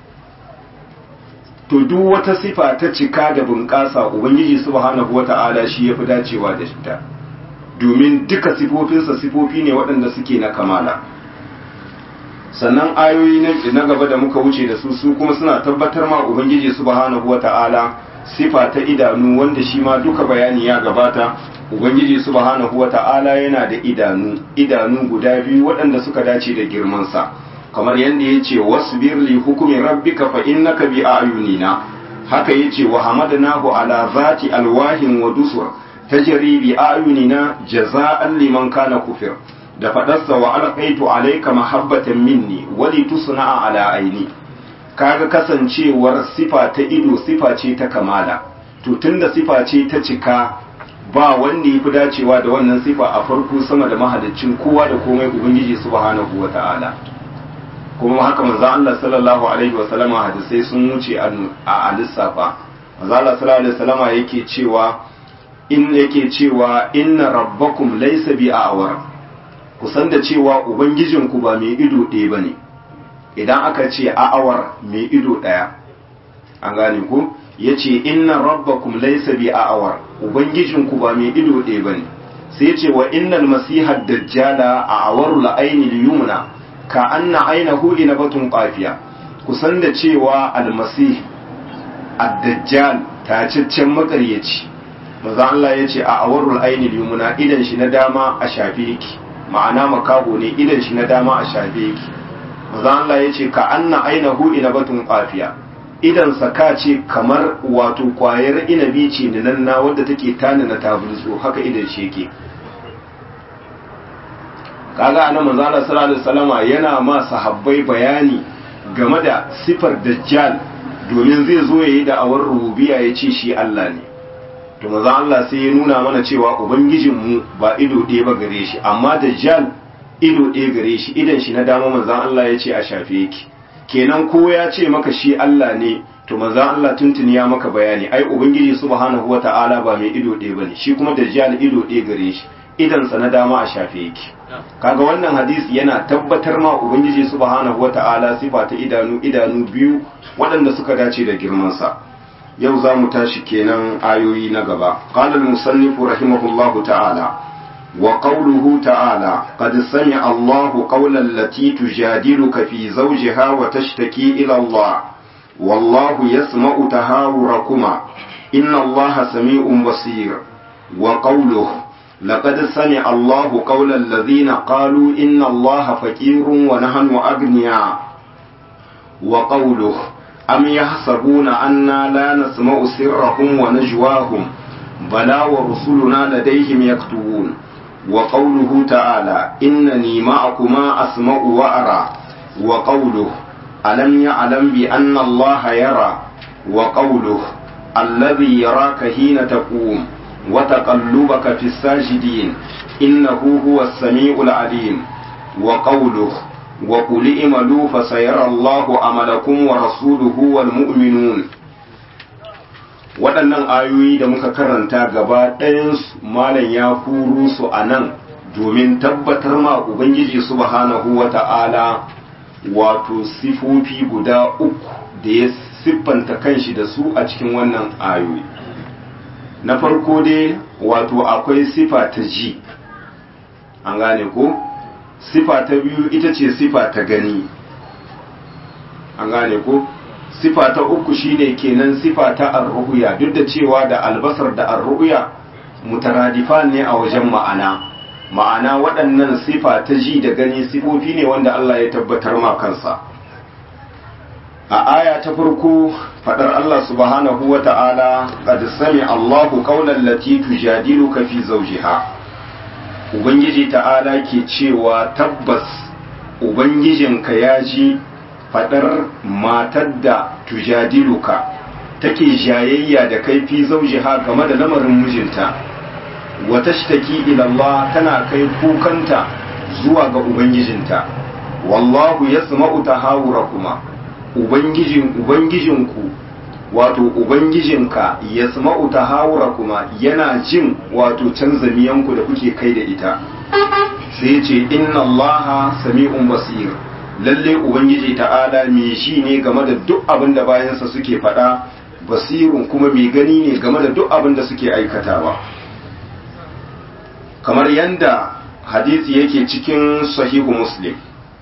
to duk wata sifa ta cika da bunƙasa ubangiji subhanahu wata'ala shi yafi dacewa da shi domin duka sifofinsa sifofi ne waɗanda suke na kamala sannan ayoyi na gaba da muka wuce da su su kuma suna tabbatar ma ubangiji subhanahu wata'ala sifa ta idanu wanda shi ma duka bayani ya gabata ubangiji subhanahu wata'ala yana da idanu idanu guda biyu waɗanda suka dace da girmansa kamar yadda ya ce wasbir li hukumi rabbika fa innaka bi ayunina haka yace wa hamadnahu ala zati alwahin wa dusur tajri bi ayunina jaza'an liman kana kufir da fadarsa wa alqaitu alayka mahabbatan minni wa litusna'a ala aini kaga kasancewar sifa ta ido sifa ce ta kamala to tunda sifa ce ta cika ba wanda yafi dacewa da wannan sifa a farko sama da mahaliccin kowa da komai ubangiji subhanahu wata'ala kuma haka manzo Allah sallallahu alaihi wa sallama hadisai sun wuce a lissafa manzo Allah sallallahu alaihi wa sallama yake cewa in yake cewa inna rabbakum laysa bi a'war ku san da cewa ubangijinku ba mai ido ɗaya bane idan aka ce a'awar mai ido ɗaya an gane ku yace inna rabbakum laysa bi a'war ubangijinku ba mai ido ɗaya bane sai yace wa innal masiha dajjala a'waru la'ayni al-yumna ka anna ainihu inabatun qafiya kusan da cewa almasih ad-dajjal tacaccen makaryaci maza Allah yace a awarul ainil yumna idan shi na dama a shafe yake ma'ana makaho ne idan shi na dama a shafe yake maza Allah yace ka anna ainihu inabatun qafiya idan saka ce kamar wato kwayar inabi ce nan na wadda take tana na tabulso haka idan shi yake kaga annabi manzo Allah sallallahu alaihi wasallama yana ma sahabbai bayani game da sifar dajjal domin zai zo yayi da awar rububiyya yace shi Allah ne to manzo Allah sai ya nuna mana cewa ubangijin mu ba ido ɗaya ba gare shi amma dajjal ido ɗaya gare shi idan shi na dama manzo Allah yace a shafe yake kenan ko ya ce maka shi Allah ne to manzo Allah tuntuni ya maka bayani ai ubangiji subhanahu wataala ba mai ido ɗaya bane shi kuma dajjal ido ɗaya gare shi idansa na dama a shafe yake kaga wannan hadisi yana tabbatar ma ubangiji subhanahu wata'ala sifa ta idanu idanu biyu waɗanda suka dace da girmansa yau za mu tashi kenan ayoyi na gaba qala al-musannif rahimahullahu ta'ala wa qawluhu ta'ala qad sami'a Allahu qawla allati tujadiluka fi zawjiha wa tashtaki ila Allah wallahu yasma'u tahawurakuma inna Allaha sami'un basir wa qawluhu لقد سمع الله قول الذين قالوا إن الله فقير ونحن أغنياء وقوله أم يحسبون أنا لا نسمع سرهم ونجواهم بلى ورسلنا لديهم يكتبون وقوله تعالى إنني معكما أسمع وأرى وقوله ألم يعلم بأن الله يرى وقوله الذي يراك حين تقوم وتقلبك في الساجدين إنه هو السميع العليم وقوله وقل اعملوا فسيرى الله عملكم ورسوله والمؤمنون waɗannan ayoyi da muka karanta gaba ɗayansu malam ya kuru su a nan domin tabbatar ma ubangiji subhanahu wa ta'ala wato sifofi guda uku da ya siffanta kanshi da su a cikin wannan ayoyi na farko dai wato akwai sifa ta ji an gane ko sifa ta biyu ita ce sifa ta gani an gane ko sifa ta uku shine kenan sifa ta ar-ru'ya duk da cewa da albasar da ar-ru'ya mutaradifan ne a wajen ma'ana ma'ana waɗannan sifa ta ji da gani sifofi ne wanda Allah ya tabbatar ma kansa a aya ta farko fadar Allah subhanahu wa ta'ala qad sami Allahu qawlan lati tujadiluka fi zawjiha ubangiji ta'ala ke cewa tabbas ubangijinka ya ji fadar matar da tujadiluka take jayayya da kai fi zawjiha game da lamarin mijinta wa tashtaki ila Allah tana kai kukanta zuwa ga ubangijinta wallahu yasma'u tahawurakuma ubangijin ubangijinku wato ubangijinka yasma'u tahawurakuma yana jin wato canza miyanku da kuke kai da ita sai ce inna allaha sami'un basir lalle ubangiji ta'ala mai shi ne game da duk abin da bayansa suke faɗa basirun kuma mai gani ne game da duk abin da suke aikatawa kamar yanda hadisi yake cikin sahihu muslim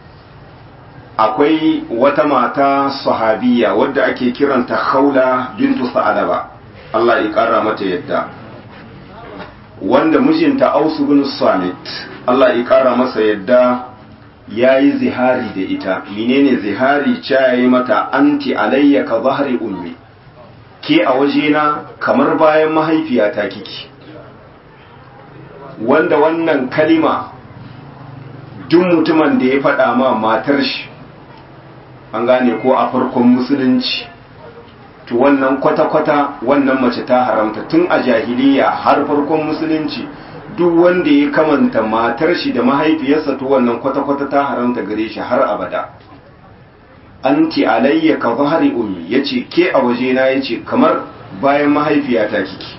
akwai wata mata sahabiya wadda ake kiranta khawla bintu sa'alaba Allah ya kara mata yadda wanda mijinta ausu bin samit Allah ya kara masa yadda yayi zihari da ita menene zihari cha yayi mata anti alayya ka zahri ummi ke a wajena kamar bayan mahaifiyata kike wanda wannan kalima duk mutumin da ya faɗa ma matar shi an gane ko a farkon musulunci to wannan kwata-kwata wannan mace ta haramta tun a jahiliya har farkon musulunci duk wanda ya kamanta matar shi da mahaifiyarsa to wannan kwata-kwata ta haramta gare shi har abada anti alayya ka zahari ummi yace ke a wajena yace kamar bayan mahaifiyata kike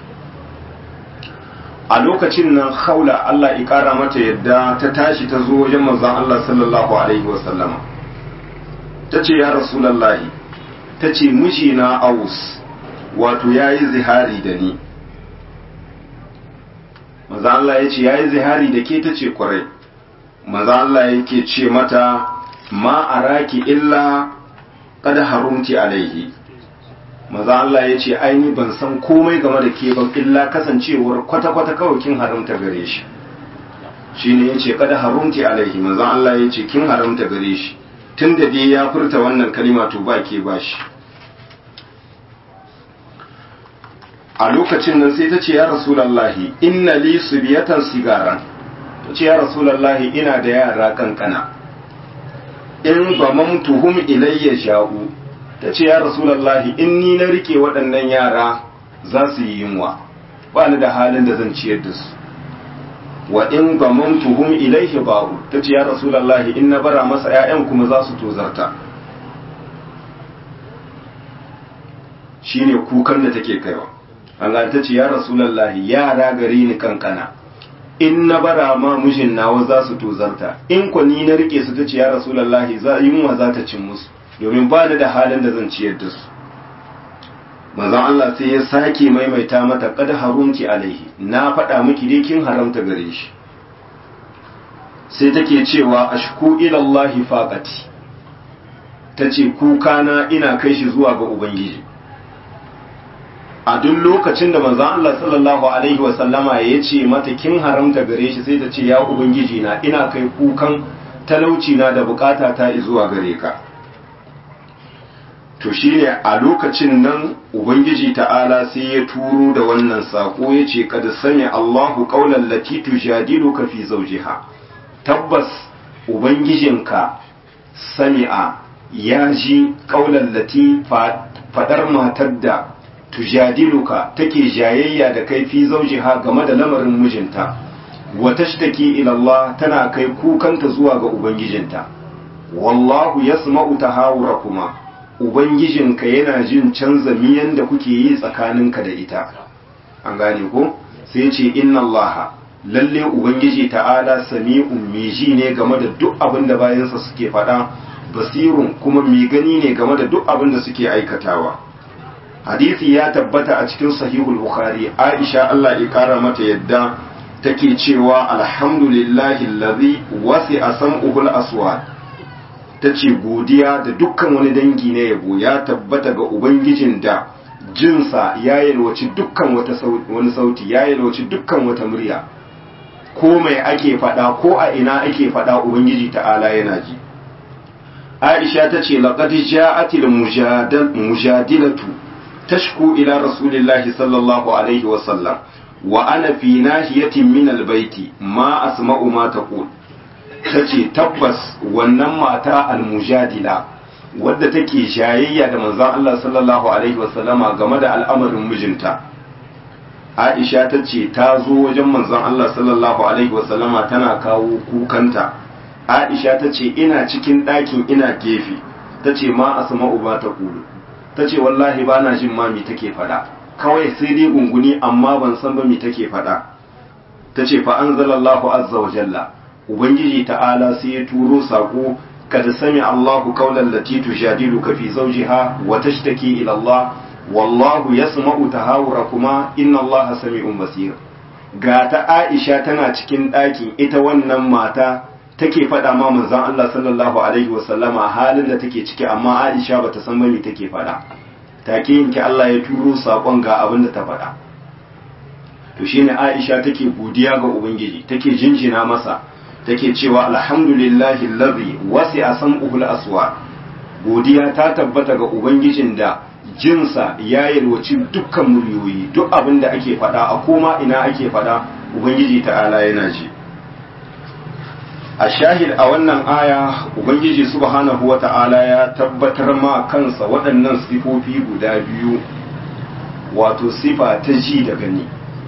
a lokacin nan haula Allah ya kara mata yadda ta tashi ta zo wajen manzon Allah sallallahu alaihi wasallama tace ya rasulullahi tace mijina Aus wato yayi zihari da ni manzon Allah yace yayi zihari da ke tace kwarai manzon Allah yake ce mata ma araki illa qad harumti alaihi maza Allah ya ce aini ban san komai game da ke ba illa kasancewar kwata-kwata kawai kin haramta gare shi shi ne ya ce kada harumti alaihi maza Allah ya ce kin haramta gare shi tun da dai ya furta wannan kalima to ba ke ba shi a lokacin nan sai ta ce ya rasulallahi inna li subiyatan sigaran ta ce ya rasulallahi ina da yara kankana in ba mamtuhum ilayya sha'u ta ce ya rasulallahi in ni na rike waɗannan yara za su yi yunwa ba ni da halin da zan ciyar da su wa in ba mamtuhum ilaihi ba'u ta ce ya rasulallahi in na bara masa 'ya'yan kuma za su tozarta shine kukan da take kaiwa Allah ta ce ya rasulallahi yara gari ni kankana in na bara ma mijin nawa za su tozarta in ko ni na rike su ta ce ya rasulallahi za yunwa za ta cin musu domin ba da halin da zan ciyar da su manzon Allah sai ya sake maimaita mata qad harumti alaihi na faɗa miki dai kin haramta gare shi sai take cewa ashku ila Allah faqati tace kuka na ina kai shi zuwa ga ubangiji a duk lokacin da manzon Allah sallallahu alaihi wa sallama ya ce mata kin haramta gare shi sai ta ce ya ubangiji na ina kai kukan talauci na da bukata ta zuwa gare ka to shine a lokacin nan ubangiji ta'ala sai ya turo da wannan sako ya ce kad sami Allahu qawlan lati tujadiluka fi zawjiha tabbas ubangijinka sami'a ya ji qawlan lati fadar matar da tujadiluka take jayayya da kai fi zawjiha game da lamarin mijinta wa tashtaki ila Allah tana kai kukanta zuwa ga ubangijinta wallahu yasma'u tahawurakuma ubangijinka yana jin canza miyan da kuke yi tsakaninka da ita an gane ko sai ce inna Allah lalle ubangiji ta'ala sami'un miji ne game da duk abin da bayansa suke faɗa basirun kuma mai gani ne game da duk abin da suke aikatawa hadisi ya tabbata a cikin sahihul bukhari aisha Allah ya kara mata yadda take cewa alhamdulillahi allazi wasi'a sam'uhul aswat ta ce godiya da dukkan wani dangi na yabo ya tabbata ga ubangijin da jinsa ya yalwaci dukkan wata wani sauti ya yalwaci dukkan wata murya ko mai ake fada ko a ina ake fada ubangiji ta'ala yana ji aisha ta ce laqad ja'atil mujadilatu tashku ila rasulillahi sallallahu alaihi wa sallam wa ana fi nahiyatin min albayti ma asma'u ma taqul ta ce tabbas wannan mata almujadila wadda take shayayya da manzon Allah sallallahu alaihi wasallama game da al'amarin mijinta Aisha ta ce ta zo wajen manzon Allah sallallahu alaihi wasallama tana kawo kukanta Aisha ta ce ina cikin ɗakin ina gefe ta ce ma asma'u ba ta kulu ta ce wallahi ba na jin ma mi take faɗa kawai sai dai gunguni amma ban san ba mi take faɗa ta ce fa anzalallahu azza wa jalla ubangiji ta'ala sai ya turo sako kad sami Allahu qawlan lati tujadiluka fi zawjiha wa tashtaki ila Allah wallahu yasma'u tahawurakuma inna Allaha sami'un basir. Ga ta Aisha tana cikin ɗakin ita wannan mata take faɗa ma manzon Allah sallallahu alaihi wa sallama halin da take ciki amma Aisha bata san me take faɗa. Take yanke Allah ya turo sakon ga abin da ta faɗa. To shine Aisha take godiya ga Ubangiji, take jinjina masa, take cewa alhamdulillahi allazi wasi'a sam'uhu al-aswat. Godiya ta tabbata ga Ubangijin da jinsa ya yalwaci dukkan muryoyi, duk abin da ake faɗa a koma ina ake faɗa Ubangiji ta'ala yana ji. A shahid a wannan aya Ubangiji subhanahu wa ta'ala ya tabbatar ma kansa waɗannan sifofi guda biyu, wato sifa ta ji da gani.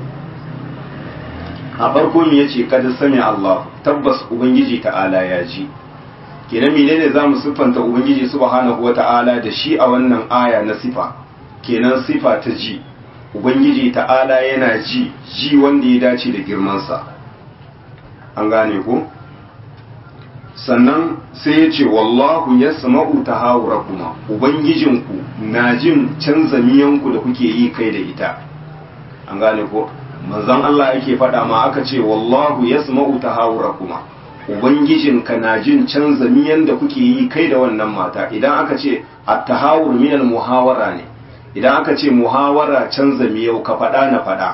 A farko me yace kada sami Allah, tabbas Ubangiji ta'ala ya ji. Kenan menene zamu siffanta Ubangiji subhanahu wa ta'ala da shi a wannan aya na sifa? Kenan sifa ta ji. Ubangiji ta'ala yana ji, ji wanda ya dace da girmansa. An gane ko? Sannan sai ya ce wallahu yasma'u tahawurakuma, ubangijinku na jin canza miyanku da kuke yi kai da ita. An gane ko? Manzon Allah yake faɗa ma aka ce wallahu yasma'u tahawurakuma, ubangijinka na jin canza miyan da kuke yi kai da wannan mata. Idan aka ce at-tahawur min al-muhawara ne, idan aka ce muhawara canza miyau ka faɗa na faɗa,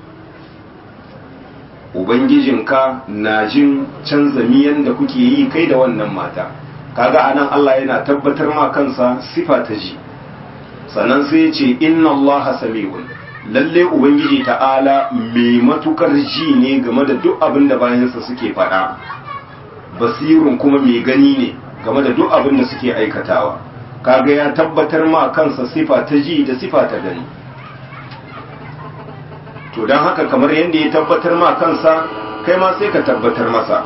ubangijinka na jin canza miyan da kuke yi kai da wannan mata. Kaga anan Allah yana tabbatar ma kansa sifa ta ji. Sannan sai ya ce inna Allaha sami'un, lalle ubangiji ta'ala mai matukar ji ne game da duk abin da bayansa suke faɗa, basirun kuma mai gani ne game da duk abin da suke aikatawa. Kaga ya tabbatar ma kansa sifa ta ji da sifa ta gani. To don haka kamar yadda ya tabbatar ma kansa kai ma sai ka tabbatar masa,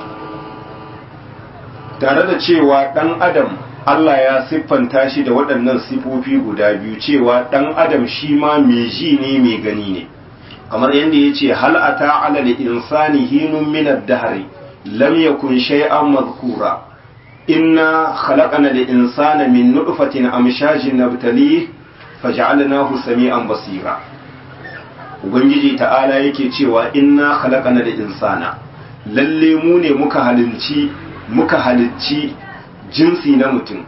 tare da cewa ɗan adam Allah ya siffanta shi da waɗannan sifofi guda biyu, cewa ɗan adam shi ma mai ji ne mai gani ne, kamar yadda ya ce hal ata ala insani hinun min ad-dahri lam yakun shay'an madhkura inna khalaqna al-insana min nutfatin amshajin nabtalihi faj'alnahu sami'an basira. Ubangiji ta'ala yake cewa inna khalaqana da insana, lalle mu ne muka halicci muka halicci jinsi na mutum.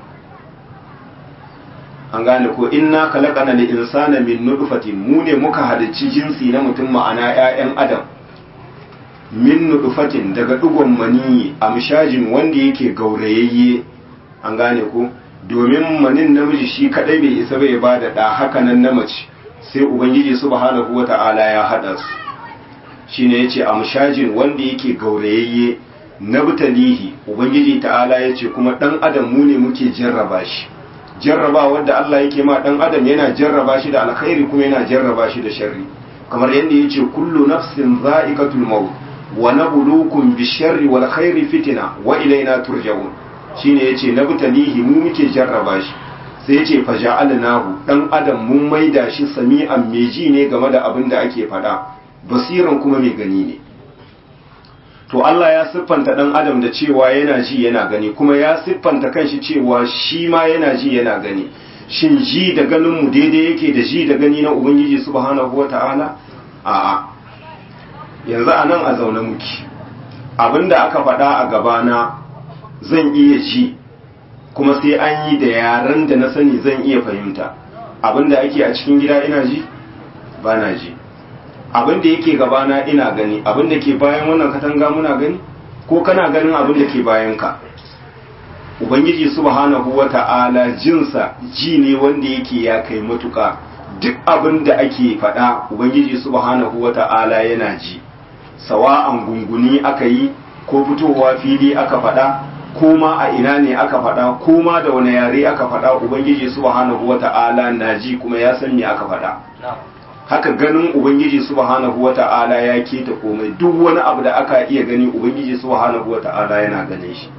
An gane ko inna khalaqana da insana min nutfatin, mu ne muka halicci jinsi na mutum, ma'ana ƴaƴan adam, min nutfatin daga dugon maniyi amshajin wanda yake gaurayayye. An gane ko domin manin namiji shi kadai bai isa bai bada da, haka nan na mace sai ubangiji subhanahu wata'ala ya hada su, shine yace amshajin wanda yake gaurayayye nabtalihi. Ubangiji ta'ala yace kuma dan adam mu ne muke jarraba shi, jarraba wanda Allah yake ma dan adam yana jarraba shi da alkhairi kuma yana jarraba shi da sharri, kamar yadda yace kullu nafsin za'iqatul maut wa nabluukum bisharri wal khairi fitna wa ilayna turja'un. Shine yace nabtalihi mu muke jarraba shi, sai ya ce faja'alnahu, dan adam mun maida shi sami'an mai ji ne game da abin da ake faɗa, basiran kuma mai gani ne. To Allah ya siffanta dan adam da cewa yana ji yana gani, kuma ya siffanta kanshi cewa shi ma yana ji yana gani. Shin ji da ganin mu daidai yake da ji da gani na Ubangiji subhanahu wata'ala? A'a. Yanzu anan a zaune muke, abinda aka faɗa a gabana zan iya ji, kuma sai an yi da yaren da na sani zan iya fahimta. Abinda ake a cikin gida ina ji ba na ji, abinda yake gabana ina gani, abinda ke bayan wannan katanga muna gani, ko kana ganin abinda ke bayan ka. Ubangiji subhanahu wata'ala jinsa ji ne wanda yake ya kai matuka, duk abinda ake faɗa Ubangiji subhanahu wata'ala yana ji, sawa'an gunguni aka yi ko fitowa fili aka faɗa, ko ma a ina ne aka faɗa, ko ma da wani yare aka faɗa, Ubangiji subhanahu wata'ala na ji kuma ya san me aka faɗa. haka ganin ubangiji subhanahu wata'ala ya keta komai, duk wani abu da aka iya gani ubangiji subhanahu wata'ala yana ganin shi.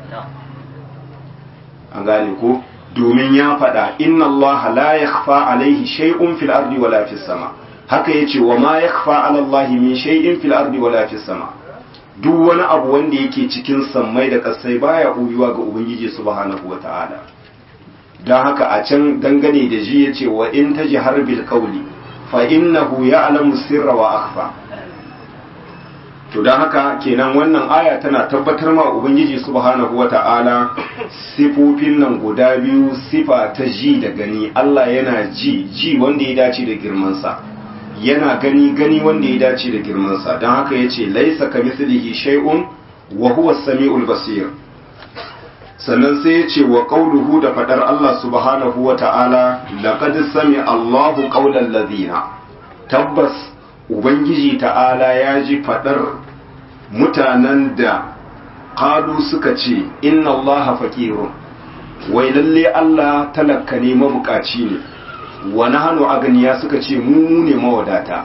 An gane ko? Domin ya faɗa inna Allah la yakhfa alaihi shay'un fil ardi wala fis sama. Haka yace wa ma yakhfa ala Allah min shay'in fil ardi wala fis sama. Duk wani abu wanda yake cikin sammai da kasai baya ɓoyuwa ga ubangiji subhanahu wata'ala. Dan haka a can dangane da ji yace wa in tajhar bil qawli fa innahu ya'lamu sirra wa akhfa. To dan haka kenan wannan aya tana tabbatar ma ubangiji subhanahu wata'ala sifofin nan guda biyu, sifa ta ji da gani. Allah yana ji ji wanda ya dace da girman sa, yana gani gani wanda ya dace da girman sa. Dan haka yace laisa kamithlihi shay'un wa huwa as-sami'ul basir. Sannan sai yace wa qawluhu da fadar Allah subhanahu wata'ala laqad sami'a Allahu qawlal ladina. Tabbas ubangiji ta'ala ya ji fadar mutanen da qalu suka ce inna allaha faqirun, wai lalle Allah talakka ne mabukaci ne, wa nahnu aganiya suka ce mu ne mawadata.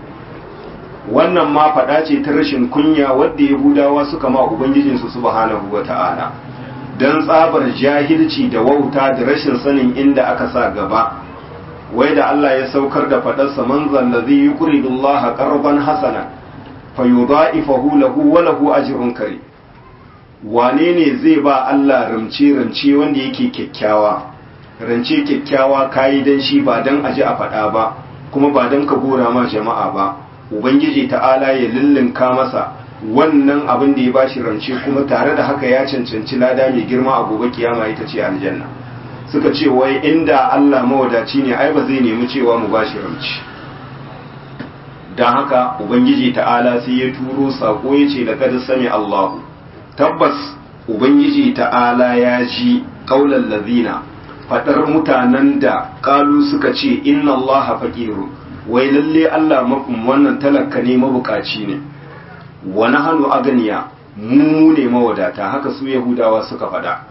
Wannan ma fada ce ta rashin kunya wadda yahudawa suka ma ubangijinsu subhanahu wata'ala, dan tsabar jahilci da wauta da rashin sanin inda aka sa gaba. Wai da Allah ya saukar da fadarsa man zallazi yuqridu Allah qarban hasana fayudha'ifahu lahu wa lahu ajrun karim. Wane ne zai ba Allah ramce rance wanda yake kyakkyawa, rance kyakkyawa kayi dan shi ba dan aji a fada ba, kuma ba dan ka gora ma jama'a ba. Ubangiji ta'ala ya lullunka masa wannan abin da ya bashi rance, kuma tare da haka ya cancanci lada mai girma a gobe kiyama, ita ce aljanna. Suka ce wai inda Allah mawadaci ne ai ba zai nemi cewa mu bashi ramci. Dan haka ubangiji ta'ala sai ya turo sako ya ce laqad sami Allahu, tabbas ubangiji ta'ala ya ji qaulal ladina, fadar mutanen da qalu suka ce inna Allaha faqirun, wai lalle Allah wannan talaka ne mabukaci ne, wa nahnu aganiya mu ne mawadata. Haka su yahudawa suka fada.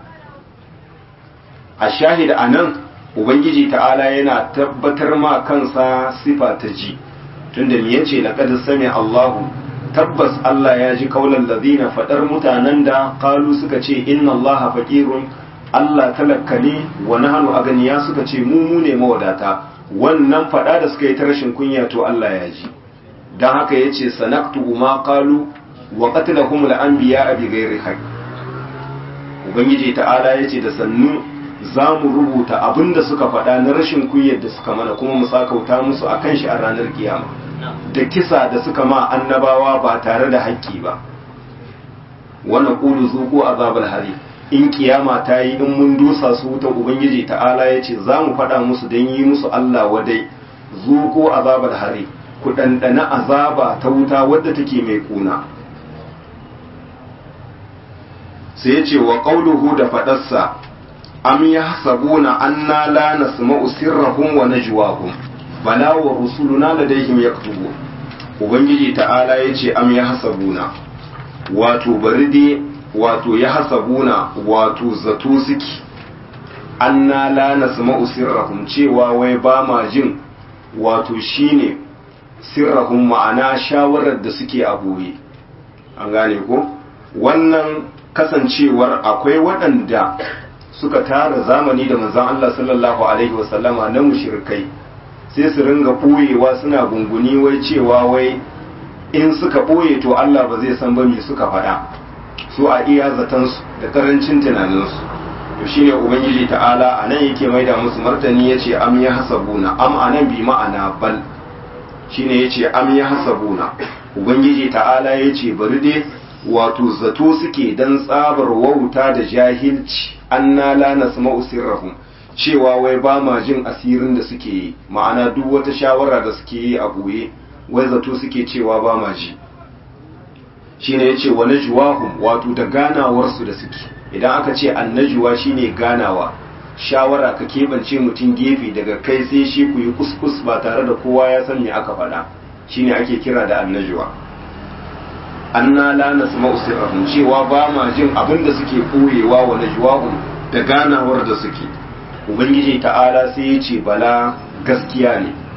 A shahida a nan ubangiji ta'ala yana tabbatar ma kansa sifa ta ji, tunda me yace laqad sami Allahu, tabbas Allah ya ji kaulan ladina, fadar mutanen da qalu suka ce inna Allaha faqirun, Allah talakka ne, wa nahnu aganiya suka ce mu mu ne mawadata. Wannan fada da suka yi ta rashin kunya to Allah ya ji. Dan haka yace sanaktubu ma qalu wa qatlahum al-anbiya bi ghairi haqq. Ubangiji ta'ala yace da sannu za mu rubuta abin da suka faɗa na rashin kunyar da suka mana, kuma mu sakauta musu a kan shi a ranar kiyama, da kisa da suka ma annabawa ba tare da haƙƙi ba. Wannan ƙulu zuƙo azabar hari, in kiyama ta yi, in mun dusa su wuta, ubangiji ta'ala ya ce za mu faɗa musu don yi musu Allah wadai, zuƙo azabar hari, ku ɗanɗana azaba ta wuta wadda take mai ƙuna. Sai ya ce wa ƙauluhu da faɗarsa am yahsabuna anna la nasma'u sirrahum wa najwahum bala wa rusuluna ladayhim yaktubu. Ubangiji ta'ala yace am yahsabuna, wato bari dai, wato yahsabuna wato zato suke, anna la nasma'u sirrahum, cewa wai ba ma jin wato shine sirrahum, ma'ana shawarar da suke a boye. An gane ko? Wannan kasancewar akwai waɗanda suka tara zamani da manzon Allah sallallahu alaihi wasallama na mushrikai, sai su ringa ɓoyewa suna gunguni wai cewa wai in suka ɓoye to Allah ba zai san ba me suka faɗa, su a iya zatansu da karancin tunaninsu. To shine ubangiji ta'ala anan yake maida musu martani yace am ya hasabuna, am anan bi ma'ana bal, shine yace am ya hasabuna. Ubangiji ta'ala yace bari dai, wato zato suke dan tsabar wauta da jahilci, anna la nasma'u sirrahum, cewa wai ba ma jin asirin da suke yi, ma'ana duk wata shawara da suke yi a goye, wai zato suke cewa ba ma ji. Shine yace wa najwahum, wato da ganawar su da suke. Idan aka ce annajwa shine ganawa, shawara ka kebance mutum gefe daga kai sai shi ku yi kuskus ba tare da kowa ya san me aka faɗa, shine ake kira da annajwa. Anna la nasma'u sirrahum, cewa ba ma jin abin da suke koyewa, wa najwahum, da ganawar da suke. Ubangiji ta'ala sai ya ce bala, gaskiya ne,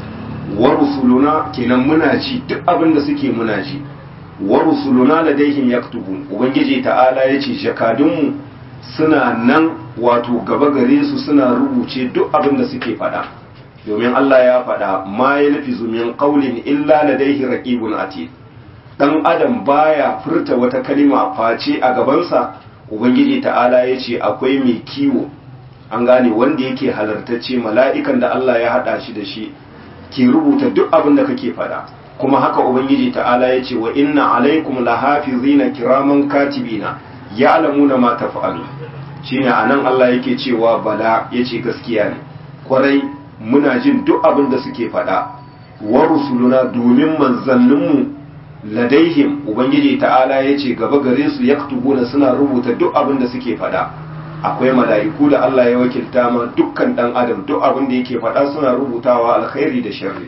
wa rusuluna kenan muna ji duk abin da suke muna ji wa rusuluna ladaihim yaktubun ubangiji ta'ala yace jakadunmu suna nan wato gaba gare su suna rubuce duk abin da suke faɗa domin Allah ya faɗa ma yalfizu min qawlin illa ladaihi raqibun atid dan adam baya furta wata kalima face a gabansa ubangiji ta'ala yace akwai mai kiwo an gane wanda yake halartacce mala'ikan da Allah ya hada shi da shi ke rubuta duk abin da kake faɗa kuma haka ubangiji ta'ala yace wa inna alaikum lahafizina kiraman katibina ya'lamuna ma taf'alu shine anan Allah yake cewa bala yace gaskiya ne kwarai muna jin duk abin da suke faɗa wa rusuluna domin manzanninmu ladaihim ubangiji ta'ala yace gaba gare su yaktubuna suna rubuta duk abin da suke faɗa akwai mala'iku da Allah ya wakilta ma dukkan dan adam duk abin da yake faɗa suna rubutawa alkhairi da sharri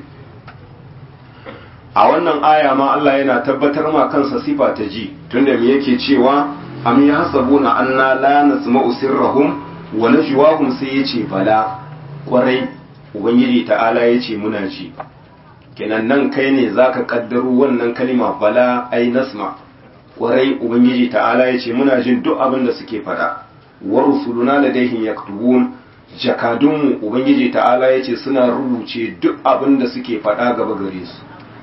a wannan aya ma Allah yana tabbatar ma kansa sifa ta ji tunda me yake cewa am yahsabuna anna la nasma'u sirrahum wa najwahum sai yace bala kwarai ubangiji ta'ala yace muna ji kenan nan kai ne zaka kaddaro wannan kalima bala ai nasma kwarai ubangiji ta'ala yace muna jin duk abin da suke fada wa rusuluna ladaihim yaktubun jakadunmu ubangiji ta'ala yace suna rubuce duk abin da suke fada gaba gare su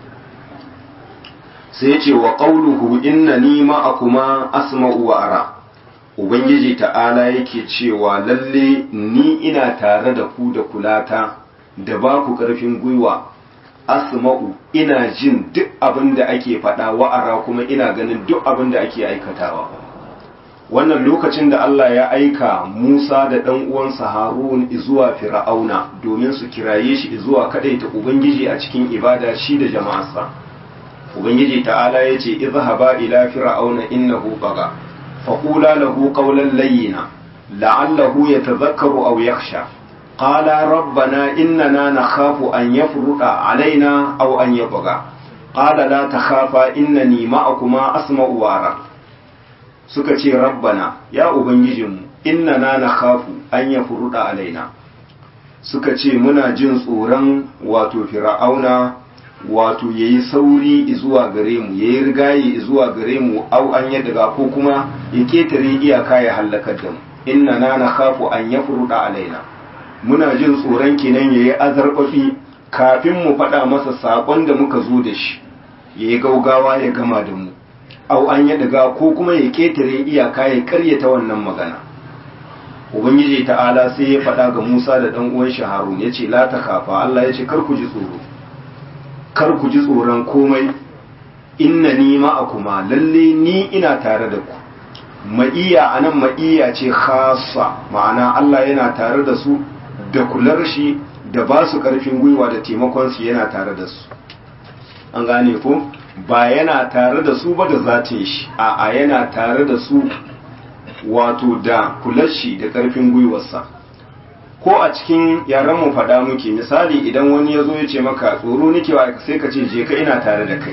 sai ya ce wa ƙauluhu innani ma'akuma asma'u wa ara ubangiji ta'ala yake cewa lalle ni ina tare da ku da kulata da ba ku ƙarfin gwiwa asma'u ina jin duk abin da ake faɗa wa ara kuma ina ganin duk abin da ake aikatawa wannan lokacin da Allah ya aika Musa da ɗan uwansa Harun zuwa Fir'auna domin su kiraye shi zuwa kadaita ubangiji a cikin ibada shi da jama'arsa ubangiji ta'ala ya ce izhaba ila fir'auna innahu baga faqula lahu qawlan layyina la'allahu yatadhakkaru aw yakhsha qala rabbana innana nakhafu an yafruqa alaina aw an yabgha qala la takhafa innani ma'akuma asma'u wa ara suka ce rabbana ya ubangijinmu innana nakhafu an yafruqa alaina suka ce muna jin tsoron wato fir'auna wato ya yi sauri zuwa gare mu ya yi rigaye zuwa gare mu au an ya daga ko kuma ya ketare iyaka ya hallakar da mu inna na na khafu an ya furuda alaina muna jin tsoron kenan ya yi azarbafi kafin mu faɗa masa saƙon da muka zo da shi ya yi gaugawa ya gama da mu au an ya daga ko kuma ya ketare iyaka ya karyata wannan magana ubangiji ta'ala sai ya faɗa ga Musa da ɗan uwan shi Harun ya ce la ta khafa Allah ya ce kar ku ji tsoro kar ku ji tsoron komai inna ni ma'akuma lalle ni ina tare da ku ma'iya anan ma'iya ce khassa ma'ana Allah yana tare da su da kular shi da ba su karfin gwiwa da taimakon su yana tare da su an gane ko ba yana tare da su ba da zatin shi a'a yana tare da su wato da kular shi da karfin gwiwarsa ko a cikin yaran mu faɗa muke misali idan wani ya zo ya ce maka tsoro nake wa sai ka ce je ka ina tare da kai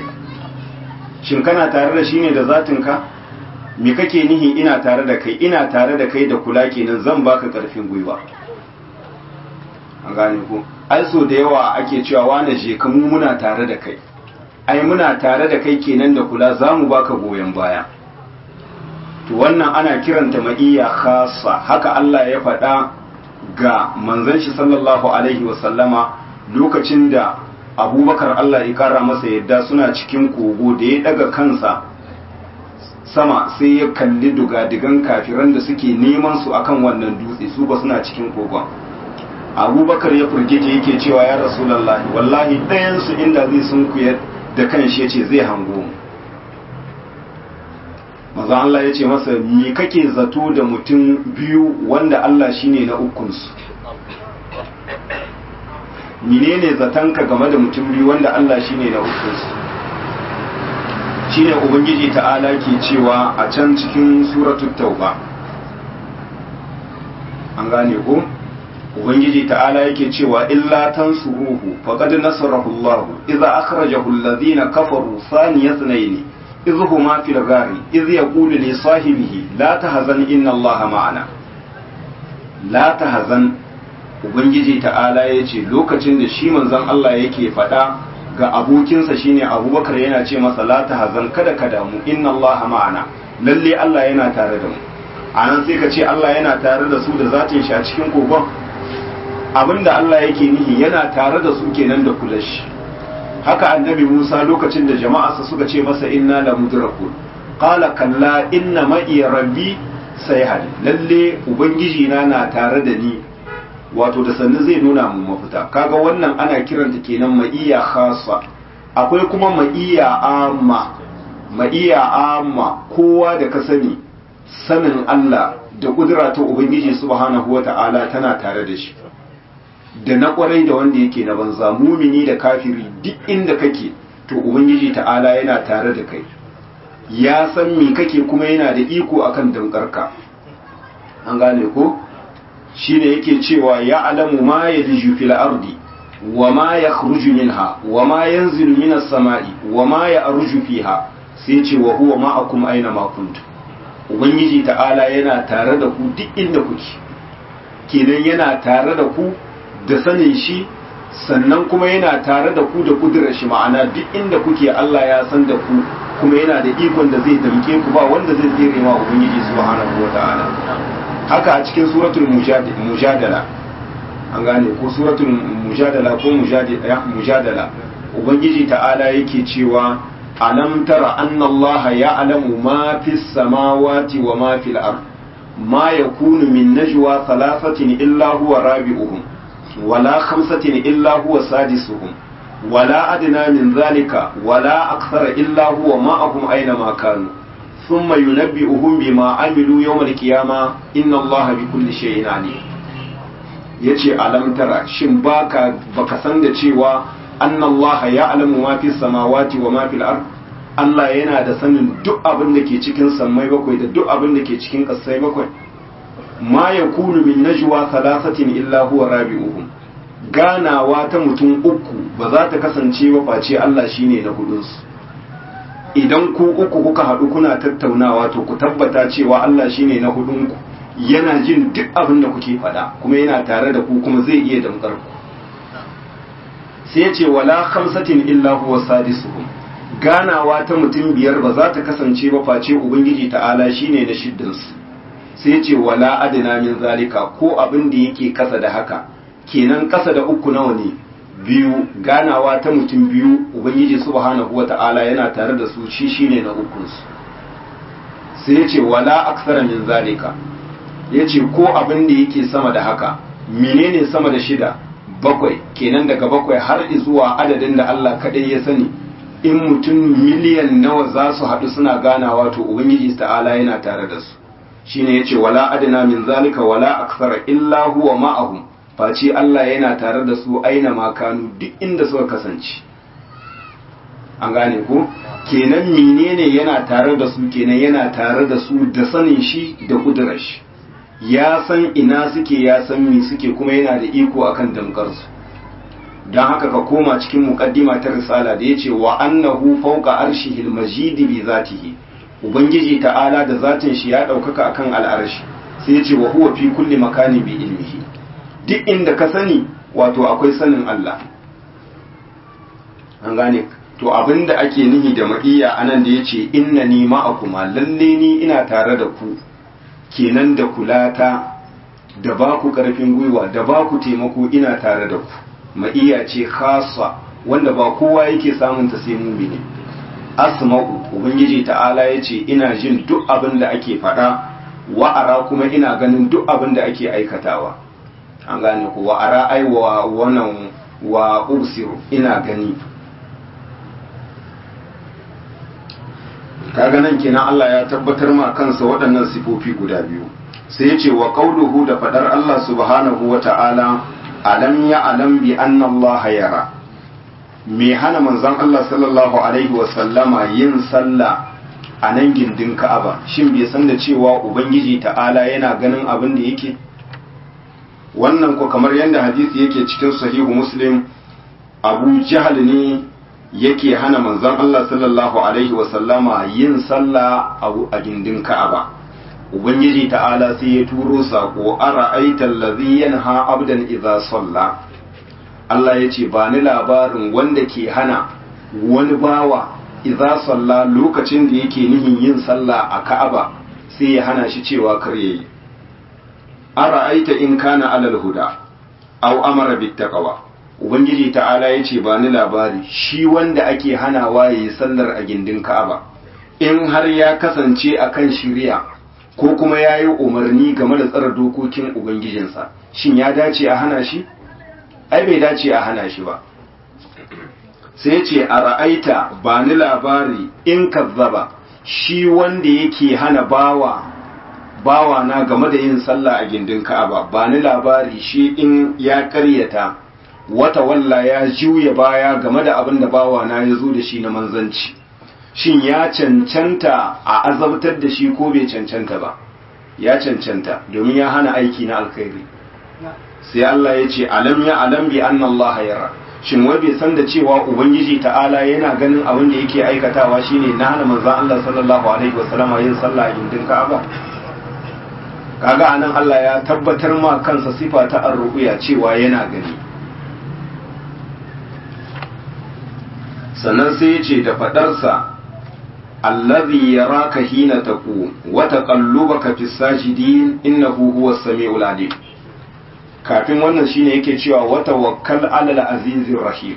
shin kana tare da shi ne da zatin ka me kake nihi ina tare da kai ina tare da kai da kula kenan zan baka karfin gwiwa an gane ko ai so da yawa ake cewa wani je ka mu muna tare da kai ai muna tare da kai kenan da kula za mu baka goyon baya to wannan ana kiranta ma'iyya khassa haka Allah ya faɗa ga manzon shi sallallahu alaihi wasallama lokacin da abubakar Allah ya kara masa yadda suna cikin kogo da ya daga kansa sama sai ya kalli dugadigan kafiran da suke neman su akan wannan dutse su ba suna cikin kogon abubakar ya furgije yake cewa ya rasulullahi wallahi ɗayan su inda zai sunkuyar da kanshi yace zai hango mu manzo Allah ya ce masa me kake zato da mutum biyu wanda Allah shine na ukunsu menene zatanka game da mutum biyu wanda Allah shine na ukunsu shine ubangiji ta'ala ke cewa a can cikin suratul tauba an gane ko ubangiji ta'ala yake cewa illa tansuruhu faqad nasarahu Allah idza akhrajahu alladhina kafaru thaniyatayn إذ هما في الغار إذ يقول لصاحبه لا تهزن إن الله معنا لا تهزن ubangiji ta'ala ya ce lokacin da shi manzon Allah yake faɗa ga abokinsa shine abubakar yana ce masa la tahzan kada ka damu inna Allah ma'ana lalle Allah yana tare da mu anan sai ka ce Allah yana tare da su da zatin shi a cikin kogon abinda Allah yake nihi yana tare da su kenan da kulashi haka annabi Musa lokacin da jama'arsa suka ce masa inna la mudrakun qala kalla inna ma'i rabbi sayhadi lalle ubangiji na na tare da ni wato da sannu zai nuna mu mafita kaga wannan ana kiranta kenan ma'iya khassa akwai kuma ma'iya amma ma'iya amma kowa da ka sani sanin Allah da kudura ta ubangiji subhanahu wata'ala tana tare da shi da na kwarai da wanda yake na banza mumini da kafiri duk inda kake to ubangiji ta'ala yana tare da kai ya san me kake kuma yana da iko akan dankarka an gane ko shine yake cewa ya alamu ma yaliju fil ardi wa ma yakhruju minha wa ma yanzilu minas sama'i wa ma ya'ruju fiha sai ce wa huwa ma'akum aina ma kuntum ubangiji ta'ala yana tare da ku duk inda kuke kenan yana tare da ku da sanin shi sannan kuma yana tare da ku da kudurar shi ma'ana duk inda kuke Allah ya san da ku kuma yana da ikon da zai damke ku ba wanda zai tsere ma ubangiji subhanahu wata'ala haka a cikin suratul mujadala an gane ko suratul mujadala ko mujadala ubangiji ta'ala yake cewa alam tara anna allaha ya'lamu ma fis samawati wa ma fil ard ma yakunu min najwa thalathatin illa huwa rabi'uhum wala khamsatin illa huwa sadisuhum wala adna min dhalika wala akthara illa huwa ma'ahum aina ma kanu thumma yunabbi'uhum bima amilu yawm al-qiyamah inna allaha bikulli shay'in alim yace alam tara shin baka baka san da cewa anna allaha ya'lamu ma fis samawati wa ma fil ard Allah yana da sanin duk abin da ke cikin sammai bakwai da duk abin da ke cikin ƙasai bakwai ma yakunu min najwa thalathatin illa huwa rabi'uhum ganawa ta mutum uku ba za ta kasance ba face Allah shine na hudunsu idan ku uku kuka haɗu kuna tattaunawa to ku tabbata cewa Allah shine na hudunku yana jin duk abin da kuke faɗa kuma yana tare da ku kuma zai iya damkar ku sai ce wala khamsatin illa huwa sadisuhum ganawa ta mutum biyar ba za ta kasance ba face ubangiji ta'ala shine na shiddansu sai ce wala adna min zalika ko abin da yake kasa da haka kenan kasa da uku nawa ne biyu ganawa ta mutum biyu ubangiji subhanahu wata'ala yana tare da su shi shine na ukun su sai yace wala aksara min zalika yace ko abin da yake sama da haka menene sama da shida bakwai kenan daga bakwai har zuwa adadin da Allah kadai ya sani in mutum miliyan nawa za su haɗu suna ganawa to ubangiji ta'ala yana tare da su shine yace wala adna min zalika wala aksara illa huwa ma'ahum face Allah yana tare da su aina makanu duk inda suka kasance an gane ko kenan menene yana tare da su kenan yana tare da su da sanin shi da kudurar shi ya san ina suke ya san me suke kuma yana da iko akan damkar su dan haka ka koma cikin muqaddima ta risala da yace wa annahu fawqa arshihil majid bi zatihi ubangiji ta'ala da zatin shi ya daukaka akan al'arshi sai yace wa huwa fi kulli makani bi ilmihi duk inda ka sani wato akwai sanin Allah an gane to abinda ake nihi da ma'iya anan da yace innani ma'akuma lalle ni ina tare da ku kenan da kulata da ba ku karfin gwiwa da ba ku taimako ina tare da ku ma'iya ce khassa wanda ba kowa yake samun ta sai mu'mini asma'u ubangiji ta'ala yace ina jin duk abin da ake faɗa wa'ara kuma ina ganin duk abin da ake aikatawa an gane ku wa ara ai wa wannan wa ubsiru ina gani kaga nan kenan Allah ya tabbatar ma kansa waɗannan sifofi guda biyu sai ya ce wa qauluhu da fadar Allah subhanahu wa ta'ala alam ya alam bi anna Allah yara me hana manzon Allah sallallahu alaihi wa sallama yin sallah a nan gindin Ka'aba shin bai san da cewa ubangiji ta'ala yana ganin abin da yake wannan ko kamar yadda hadisi yake cikin sahihu muslim abu jahal ne yake hana manzon Allah sallallahu alaihi wasallama yin sallah a gindin ka'aba ubangiji ta'ala sai ya turo sako ara'aita allazi yanha abdan idza salla Allah ya ce ba ni labarin wanda ke hana wani bawa idza salla lokacin da yake nihin yin sallah a Ka'aba sai ya hana shi cewa kar yayi ara'aita in kana alal huda aw amara bit taqwa ubangiji ta'ala ya ce ba ni labari shi wanda ake hanawa yayi sallar a gindin Ka'aba in har ya kasance akan shari'a ko kuma yayi umarni game da tsara dokokin ubangijinsa shin ya dace a hana shi ai bai dace a hana shi ba sai ce a ra'aita ba ni labari in kazzaba shi wanda yake hana bawa bawa na game da yin sallah a gindin Ka'aba ba ni labari shi in ya karyata wata walla ya juya baya game da abin da bawa na ya zo da shi na manzanci shin ya cancanta a azabtar da shi ko bai cancanta ba ya cancanta domin ya hana aiki na alkhairi sai Allah ya ce alam ya alam bi anna Allah yara shin wai bai san da cewa ubangiji ta'ala yana ganin abin da yake aikatawa shine na hana manzon Allah sallallahu alaihi wasallama yin sallah a gindin Ka'aba kaga anan Allah ya tabbatar ma kansa sifa ta ar-ru'ya cewa yana gani sannan sai ya ce da fadarsa allazi yaraka hina taqum wa taqallubaka fis sajidin innahu huwas samiul alim kafin wannan shine yake cewa wa tawakkal alal azizir rahim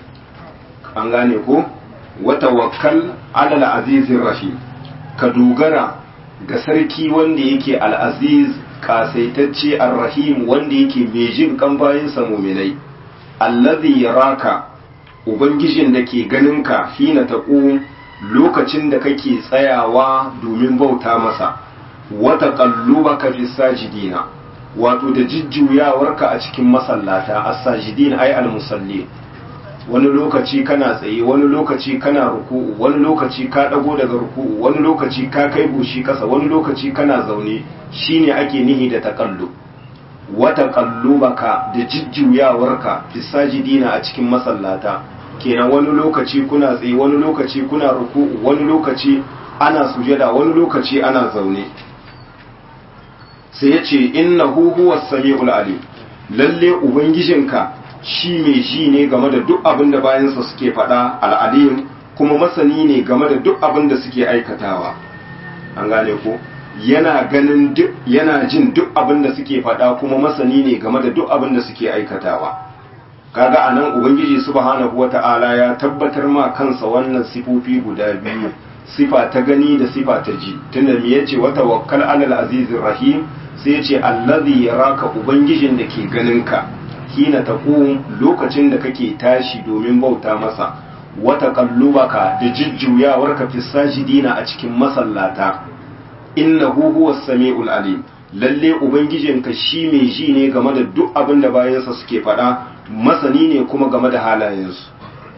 an gane ko wa tawakkal alal azizir rahim ka dogara ga sarki wanda yake al-aziz kasaitacce ar-rahim wanda yake mai jin kan bayinsa mu'minai allazi yaraka ubangijin da ke ganinka hina taqum lokacin da kake tsayawa domin bauta masa wata qallubaka fis sajidina wato da jijjuyawarka a cikin masallata as-sajidin ay al-musallin wani lokaci kana tsaye wani lokaci kana ruku'u wani lokaci ka dago daga ruku'u wani lokaci ka kai goshi kasa wani lokaci kana zaune shine ake nihi da taqallub wata qallubaka da jijjuyawarka fis sajidina a cikin masallata kenan wani lokaci kuna tsaye wani lokaci kuna ruku'u wani lokaci ana sujada wani lokaci ana zaune sai ya ce innahu huwas sami'ul alim lalle ubangijinka shi mai ji ne game da duk abin da bayansa suke faɗa al'alim kuma masani ne game da duk abin da suke aikatawa an gane ko yana ganin duk yana jin duk abin da suke faɗa kuma masani ne game da duk abin da suke aikatawa kaga anan ubangiji subhanahu wata'ala ya tabbatar ma kansa wannan sifofi guda biyu sifa ta gani da sifa ta ji tunda me yace wa tawakkal alal azizir rahim sai yace allazi yaraka ubangijin da ke ganinka hina taqum lokacin da kake tashi domin bauta masa wa taqallubaka da jujjuyawarka fi sajidina a cikin masallata innahu huwas samiul alim lalle ubangijinka shi mai ji ne game da duk abin da bayansa suke faɗa masani ne kuma game da halayensu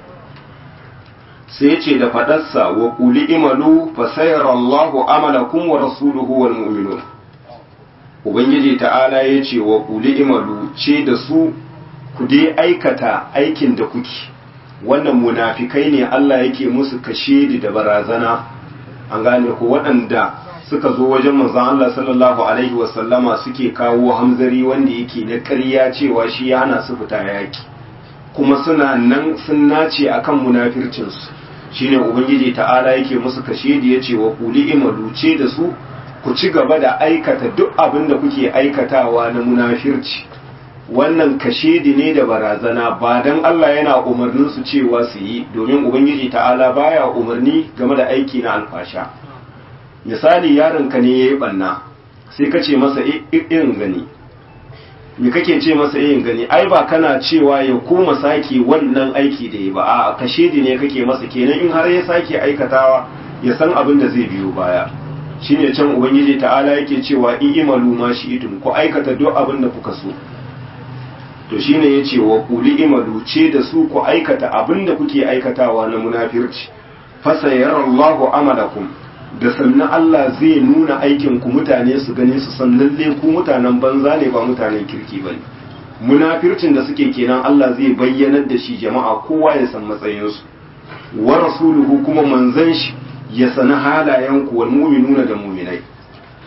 sai ce da faɗarsa wa ƙuli imalu fa sayarallahu amalakum wa rasuluhu wal mu'minun ubangiji ta'ala ya ce wa ƙuli imalu ce da su ku dai aikata aikin da kuke wannan munafikai ne Allah yake musu kashe da barazana an gane ko waɗanda suka zo wajen manzon Allah sallallahu alaihi wasallama suke kawo hamzari wanda yake na ƙarya cewa shi ya hana su fita yaki kuma suna nan sun nace akan munafircinsu shine ubangiji ta'ala yake musu kashe da yace wa quli imalu ce da su ku ci gaba da aikata duk abin da kuke aikatawa na munafirci wannan kashe ne da barazana ba dan Allah yana umarnin su cewa su yi domin ubangiji ta'ala baya umarni game da aiki na alfasha misali yaronka ne yayi banna sai ka ce masa irin gani me kake ce masa irin gani ai ba kana cewa ya koma sake wannan aiki da ya ba a kashe ne kake masa kenan in har ya sake aikatawa ya san abin da zai biyo baya shine can ubangiji ta'ala yake cewa imalu ma shi'tum ku aikata duk abin da kuka so to shine yace wa quli imalu ce da su ku aikata abin da kuke aikatawa na munafirci fasayarallahu amalakum da sannan Allah zai nuna aikin ku mutane su gani su san lalle ku mutanen banza ne ba mutanen kirki bane munafircin da suke kenan Allah zai bayyanar da shi jama'a kowa ya san matsayinsu wa rasuluhu kuma manzon shi ya sana halayen ku wal mu'minuna da mu'minai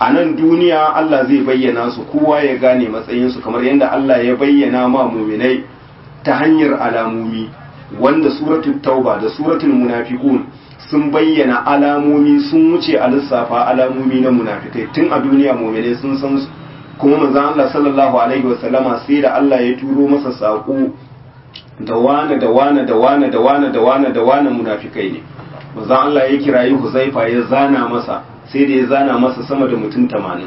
a nan duniya Allah zai bayyana su kowa ya gane matsayinsu kamar yadda Allah ya bayyana ma muminai ta hanyar alamomi wanda suratul tauba da suratul munafiqun sun bayyana alamomi sun wuce a lissafa alamomi na munafikai tun a duniya muminai sun san su kuma manzon Allah sallallahu alaihi wasallama sai da Allah ya turo masa sako da wane da wane da wane da wane da wane da wane munafikai ne manzon Allah ya kirayi Huzaifa ya zana masa sai da ya zana masa sama da mutum tamanin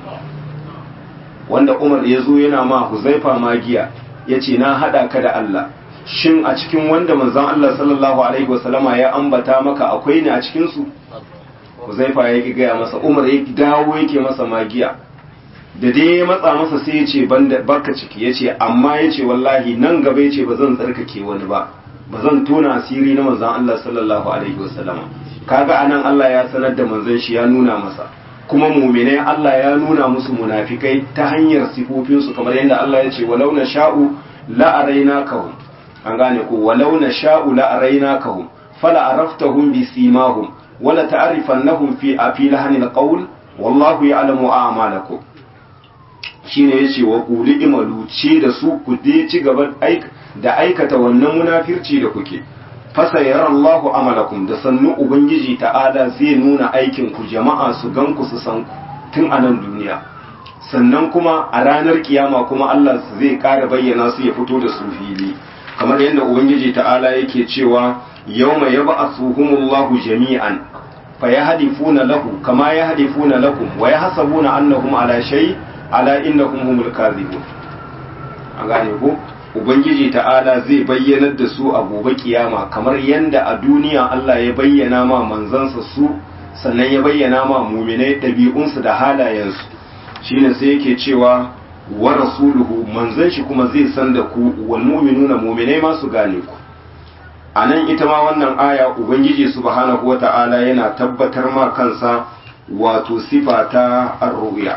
wanda Umar ya zo yana ma Huzaifa magiya ya ce na haɗa ka da Allah shin a cikin wanda manzon Allah sallallahu alaihi wasallama ya ambata maka akwai ne a cikinsu Huzaifa ya ki gaya masa Umar ya dawo yake masa magiya da dai ya matsa masa sai ya ce baka ciki ya ce amma ya ce wallahi nan gaba ya ce ba zan tsarkake wani ba ba zan tona asiri na manzon Allah sallallahu alaihi wasallama kaga anan Allah ya sanar da manzon shi ya nuna masa kuma mu'minai Allah ya nuna musu munafikai ta hanyar sifofinsu kamar yadda Allah ya ce walau na sha'u la arainakahum an gane ko walau na sha'u la arainakahum fala araftahum bi simahum wala ta'rifannahum fi afilahanil qawl wallahu ya'lamu a'malakum shine yace wa quli imalu ce da su ku dai ci gaba da aikata wannan munafirci da kuke fasayar Allahu amalakum da sannu ubangiji ta'ala zai nuna aikin ku jama'a su gan ku su san ku tun a nan duniya sannan kuma a ranar kiyama kuma Allah zai ƙara bayyana su ya fito da su fili kamar yadda ubangiji ta'ala yake cewa yawma yab'athuhumullahu jami'an fayahdifuna lahu kama yahdifuna lakum wa yahsabuna annahum ala shay ala innahum humul kadhibun an gane ko ubangiji ta'ala zai bayyanar da su a gobe kiyama kamar yadda a duniya Allah ya bayyana ma manzansa su sannan ya bayyana ma muminai ɗabi'unsu da halayensu shine sai yake cewa wa rasuluhu manzan shi kuma zai san da ku wal mu'minuna muminai ma su gane ku anan ita ma wannan aya ubangiji subhanahu wata'ala yana tabbatar ma kansa wato sifa ta ar-ru'ya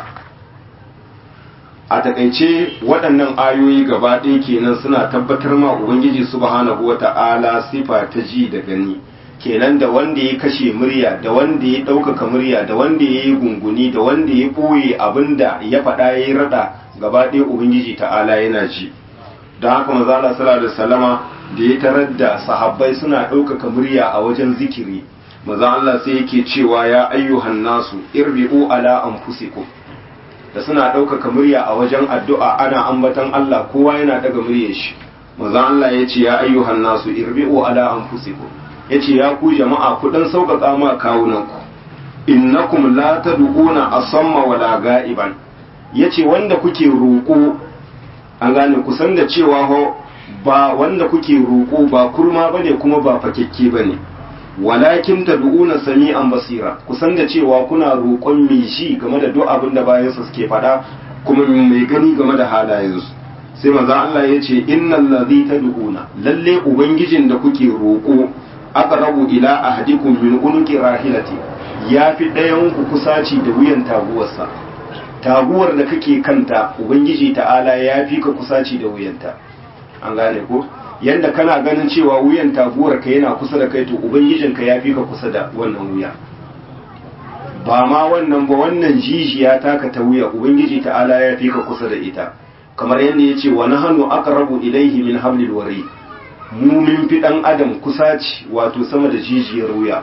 a takaice waɗannan ayoyi gaba ɗaya kenan suna tabbatar ma ubangiji subhanahu wata'ala sifa ta ji da gani kenan da wanda ya kashe murya da wanda ya ɗaukaka murya da wanda ya yi gunguni da wanda ya ɓoye abin da ya faɗa ya yi raɗa gaba ɗaya ubangiji ta'ala yana ji don haka mazala sallallahu alaihi wasallama da ya tarar da sahabbai suna ɗaukaka murya a wajen zikiri maza Allah sai yake cewa ya ayyuhan nasu irbi'u ala anfusikum da suna ɗaukaka murya a wajen addu'a ana ambatan Allah kowa yana daga muryar shi maza Allah ya ce ya ayyuhan nasu irbi'u ala anfusikum ya ce ya ku jama'a ku dan sauƙaƙa ma kawunanku innakum la tad'una asamma wala ga'iban ya ce wanda kuke roƙo an gane ku san da cewa ho ba wanda kuke roƙo ba kurma bane kuma ba fakekke bane walakin tad'una sami'an basira kusan da cewa kuna roƙon mai shi game da duk abin da bayansa suke faɗa kuma mai gani game da halayensu sai manzo Allah ya ce innal ladhi tad'una lalle ubangijin da kuke roƙo aqrabu ila ahadikum min unqi rahilati yafi ɗayan ku kusaci da wuyan taguwarsa taguwar da kake kanta ubangiji ta'ala yafi ka kusaci da wuyanta an gane ko yanda kana ganin cewa wuyan taguwar ka yana kusa da kai to ubangijinka ya fi ka kusa da wannan wuya ba ma wannan ba wannan jijiya taka ta wuya ubangiji ta'ala ya fi ka kusa da ita kamar yadda ya ce wa nahnu aqrabu ilayhi min hablil wari mu min fi dan adam kusaci wato sama da jijiyar wuya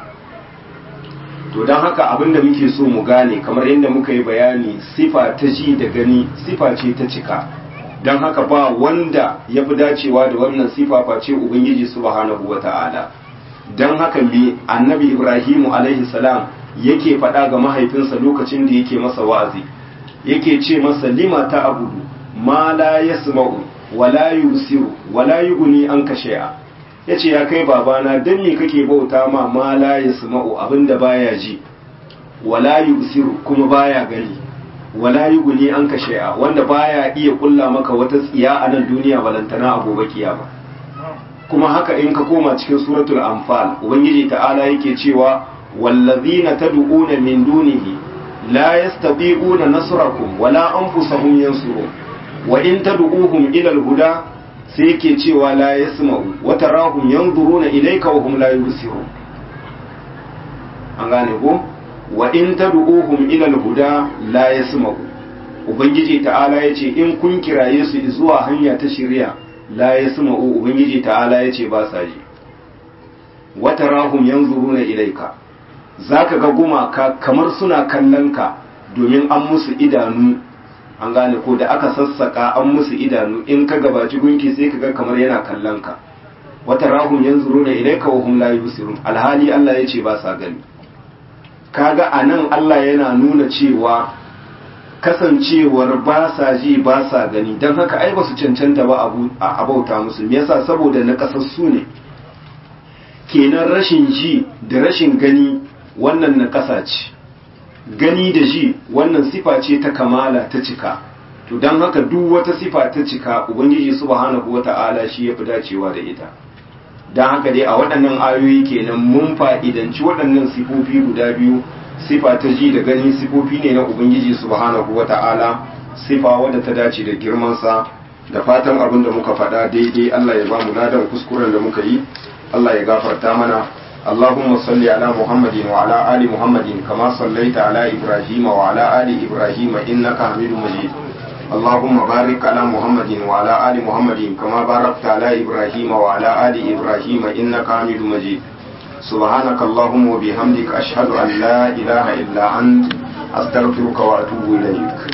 to don haka abinda muke so mu gane kamar yadda muka yi bayani sifa ta ji da gani sifa ce ta cika don haka ba wanda ya fi dacewa da wannan sifa face ubangiji subhanahu wata'ala don haka me annabi ibrahimu alaihi salam yake faɗa ga mahaifinsa lokacin da yake masa wa'azi yake ce masa lima ta abudu ma la yasma'u wala yusiru wala yughni anka shay'a yace ya kai babana dan me kake bauta ma ma la yasma'u abinda baya ji wala yusiru kuma baya gani wala yughni anka shay'a wanda baya iya kulla maka wata tsiya a nan duniya balantana a gobe kiyama kuma haka in ka koma cikin suratul anfal ubangiji ta'ala yake cewa wallazina tad'una min dunihi la yastati'una nasrakum wala anfusahum yansurun wa in tad'uhum ila al-huda sai yake cewa la yasma'u wa tarahum yanzuruna ilayka wa hum la yubsirun an gane ko wa in tad'uhum ila al-huda la yasma'u ubangiji ta'ala yace in kun kiraye su zuwa hanya ta shari'a la yasma'u ubangiji ta'ala yace ba sa ji wa tarahum yanzuruna ilayka zaka ga gumaka kamar suna kallon ka domin an musu idanu an gane ko da aka sassaka an musu idanu in ka gabaci gunki sai ka ga kamar yana kallon ka wa tarahum yanzuruna ilayka wa hum la yubsirun alhali Allah yace ba sa gani kaga anan Allah yana nuna cewa kasancewar ba sa ji ba sa gani don haka ai ba su cancanta ba a bauta musu me yasa saboda na kasassu ne kenan rashin ji da rashin gani wannan na kasa ce gani da ji wannan sifa ce ta kamala ta cika to don haka duk wata sifa ta cika ubangiji subhanahu wata'ala shi ya fi dacewa da ita don haka dai a waɗannan ayoyi kenan mun fa'idanci waɗannan sifofi guda biyu sifa ta ji da gani sifofi ne na ubangiji subhanahu wata'ala sifa wadda ta dace da girmansa da fatan abin da muka faɗa daidai Allah ya ba mu ladan kuskuren da muka yi Allah ya gafarta mana اللهم صل على محمد وعلى آل محمد كما صليت على إبراهيم وعلى آل إبراهيم إنك حميد مجيد اللهم بارك على محمد وعلى آل محمد كما باركت على إبراهيم وعلى آل إبراهيم إنك حميد مجيد سبحانك اللهم وبحمدك أشهد أن لا إله إلا أنت أستغفرك وأتوب إليك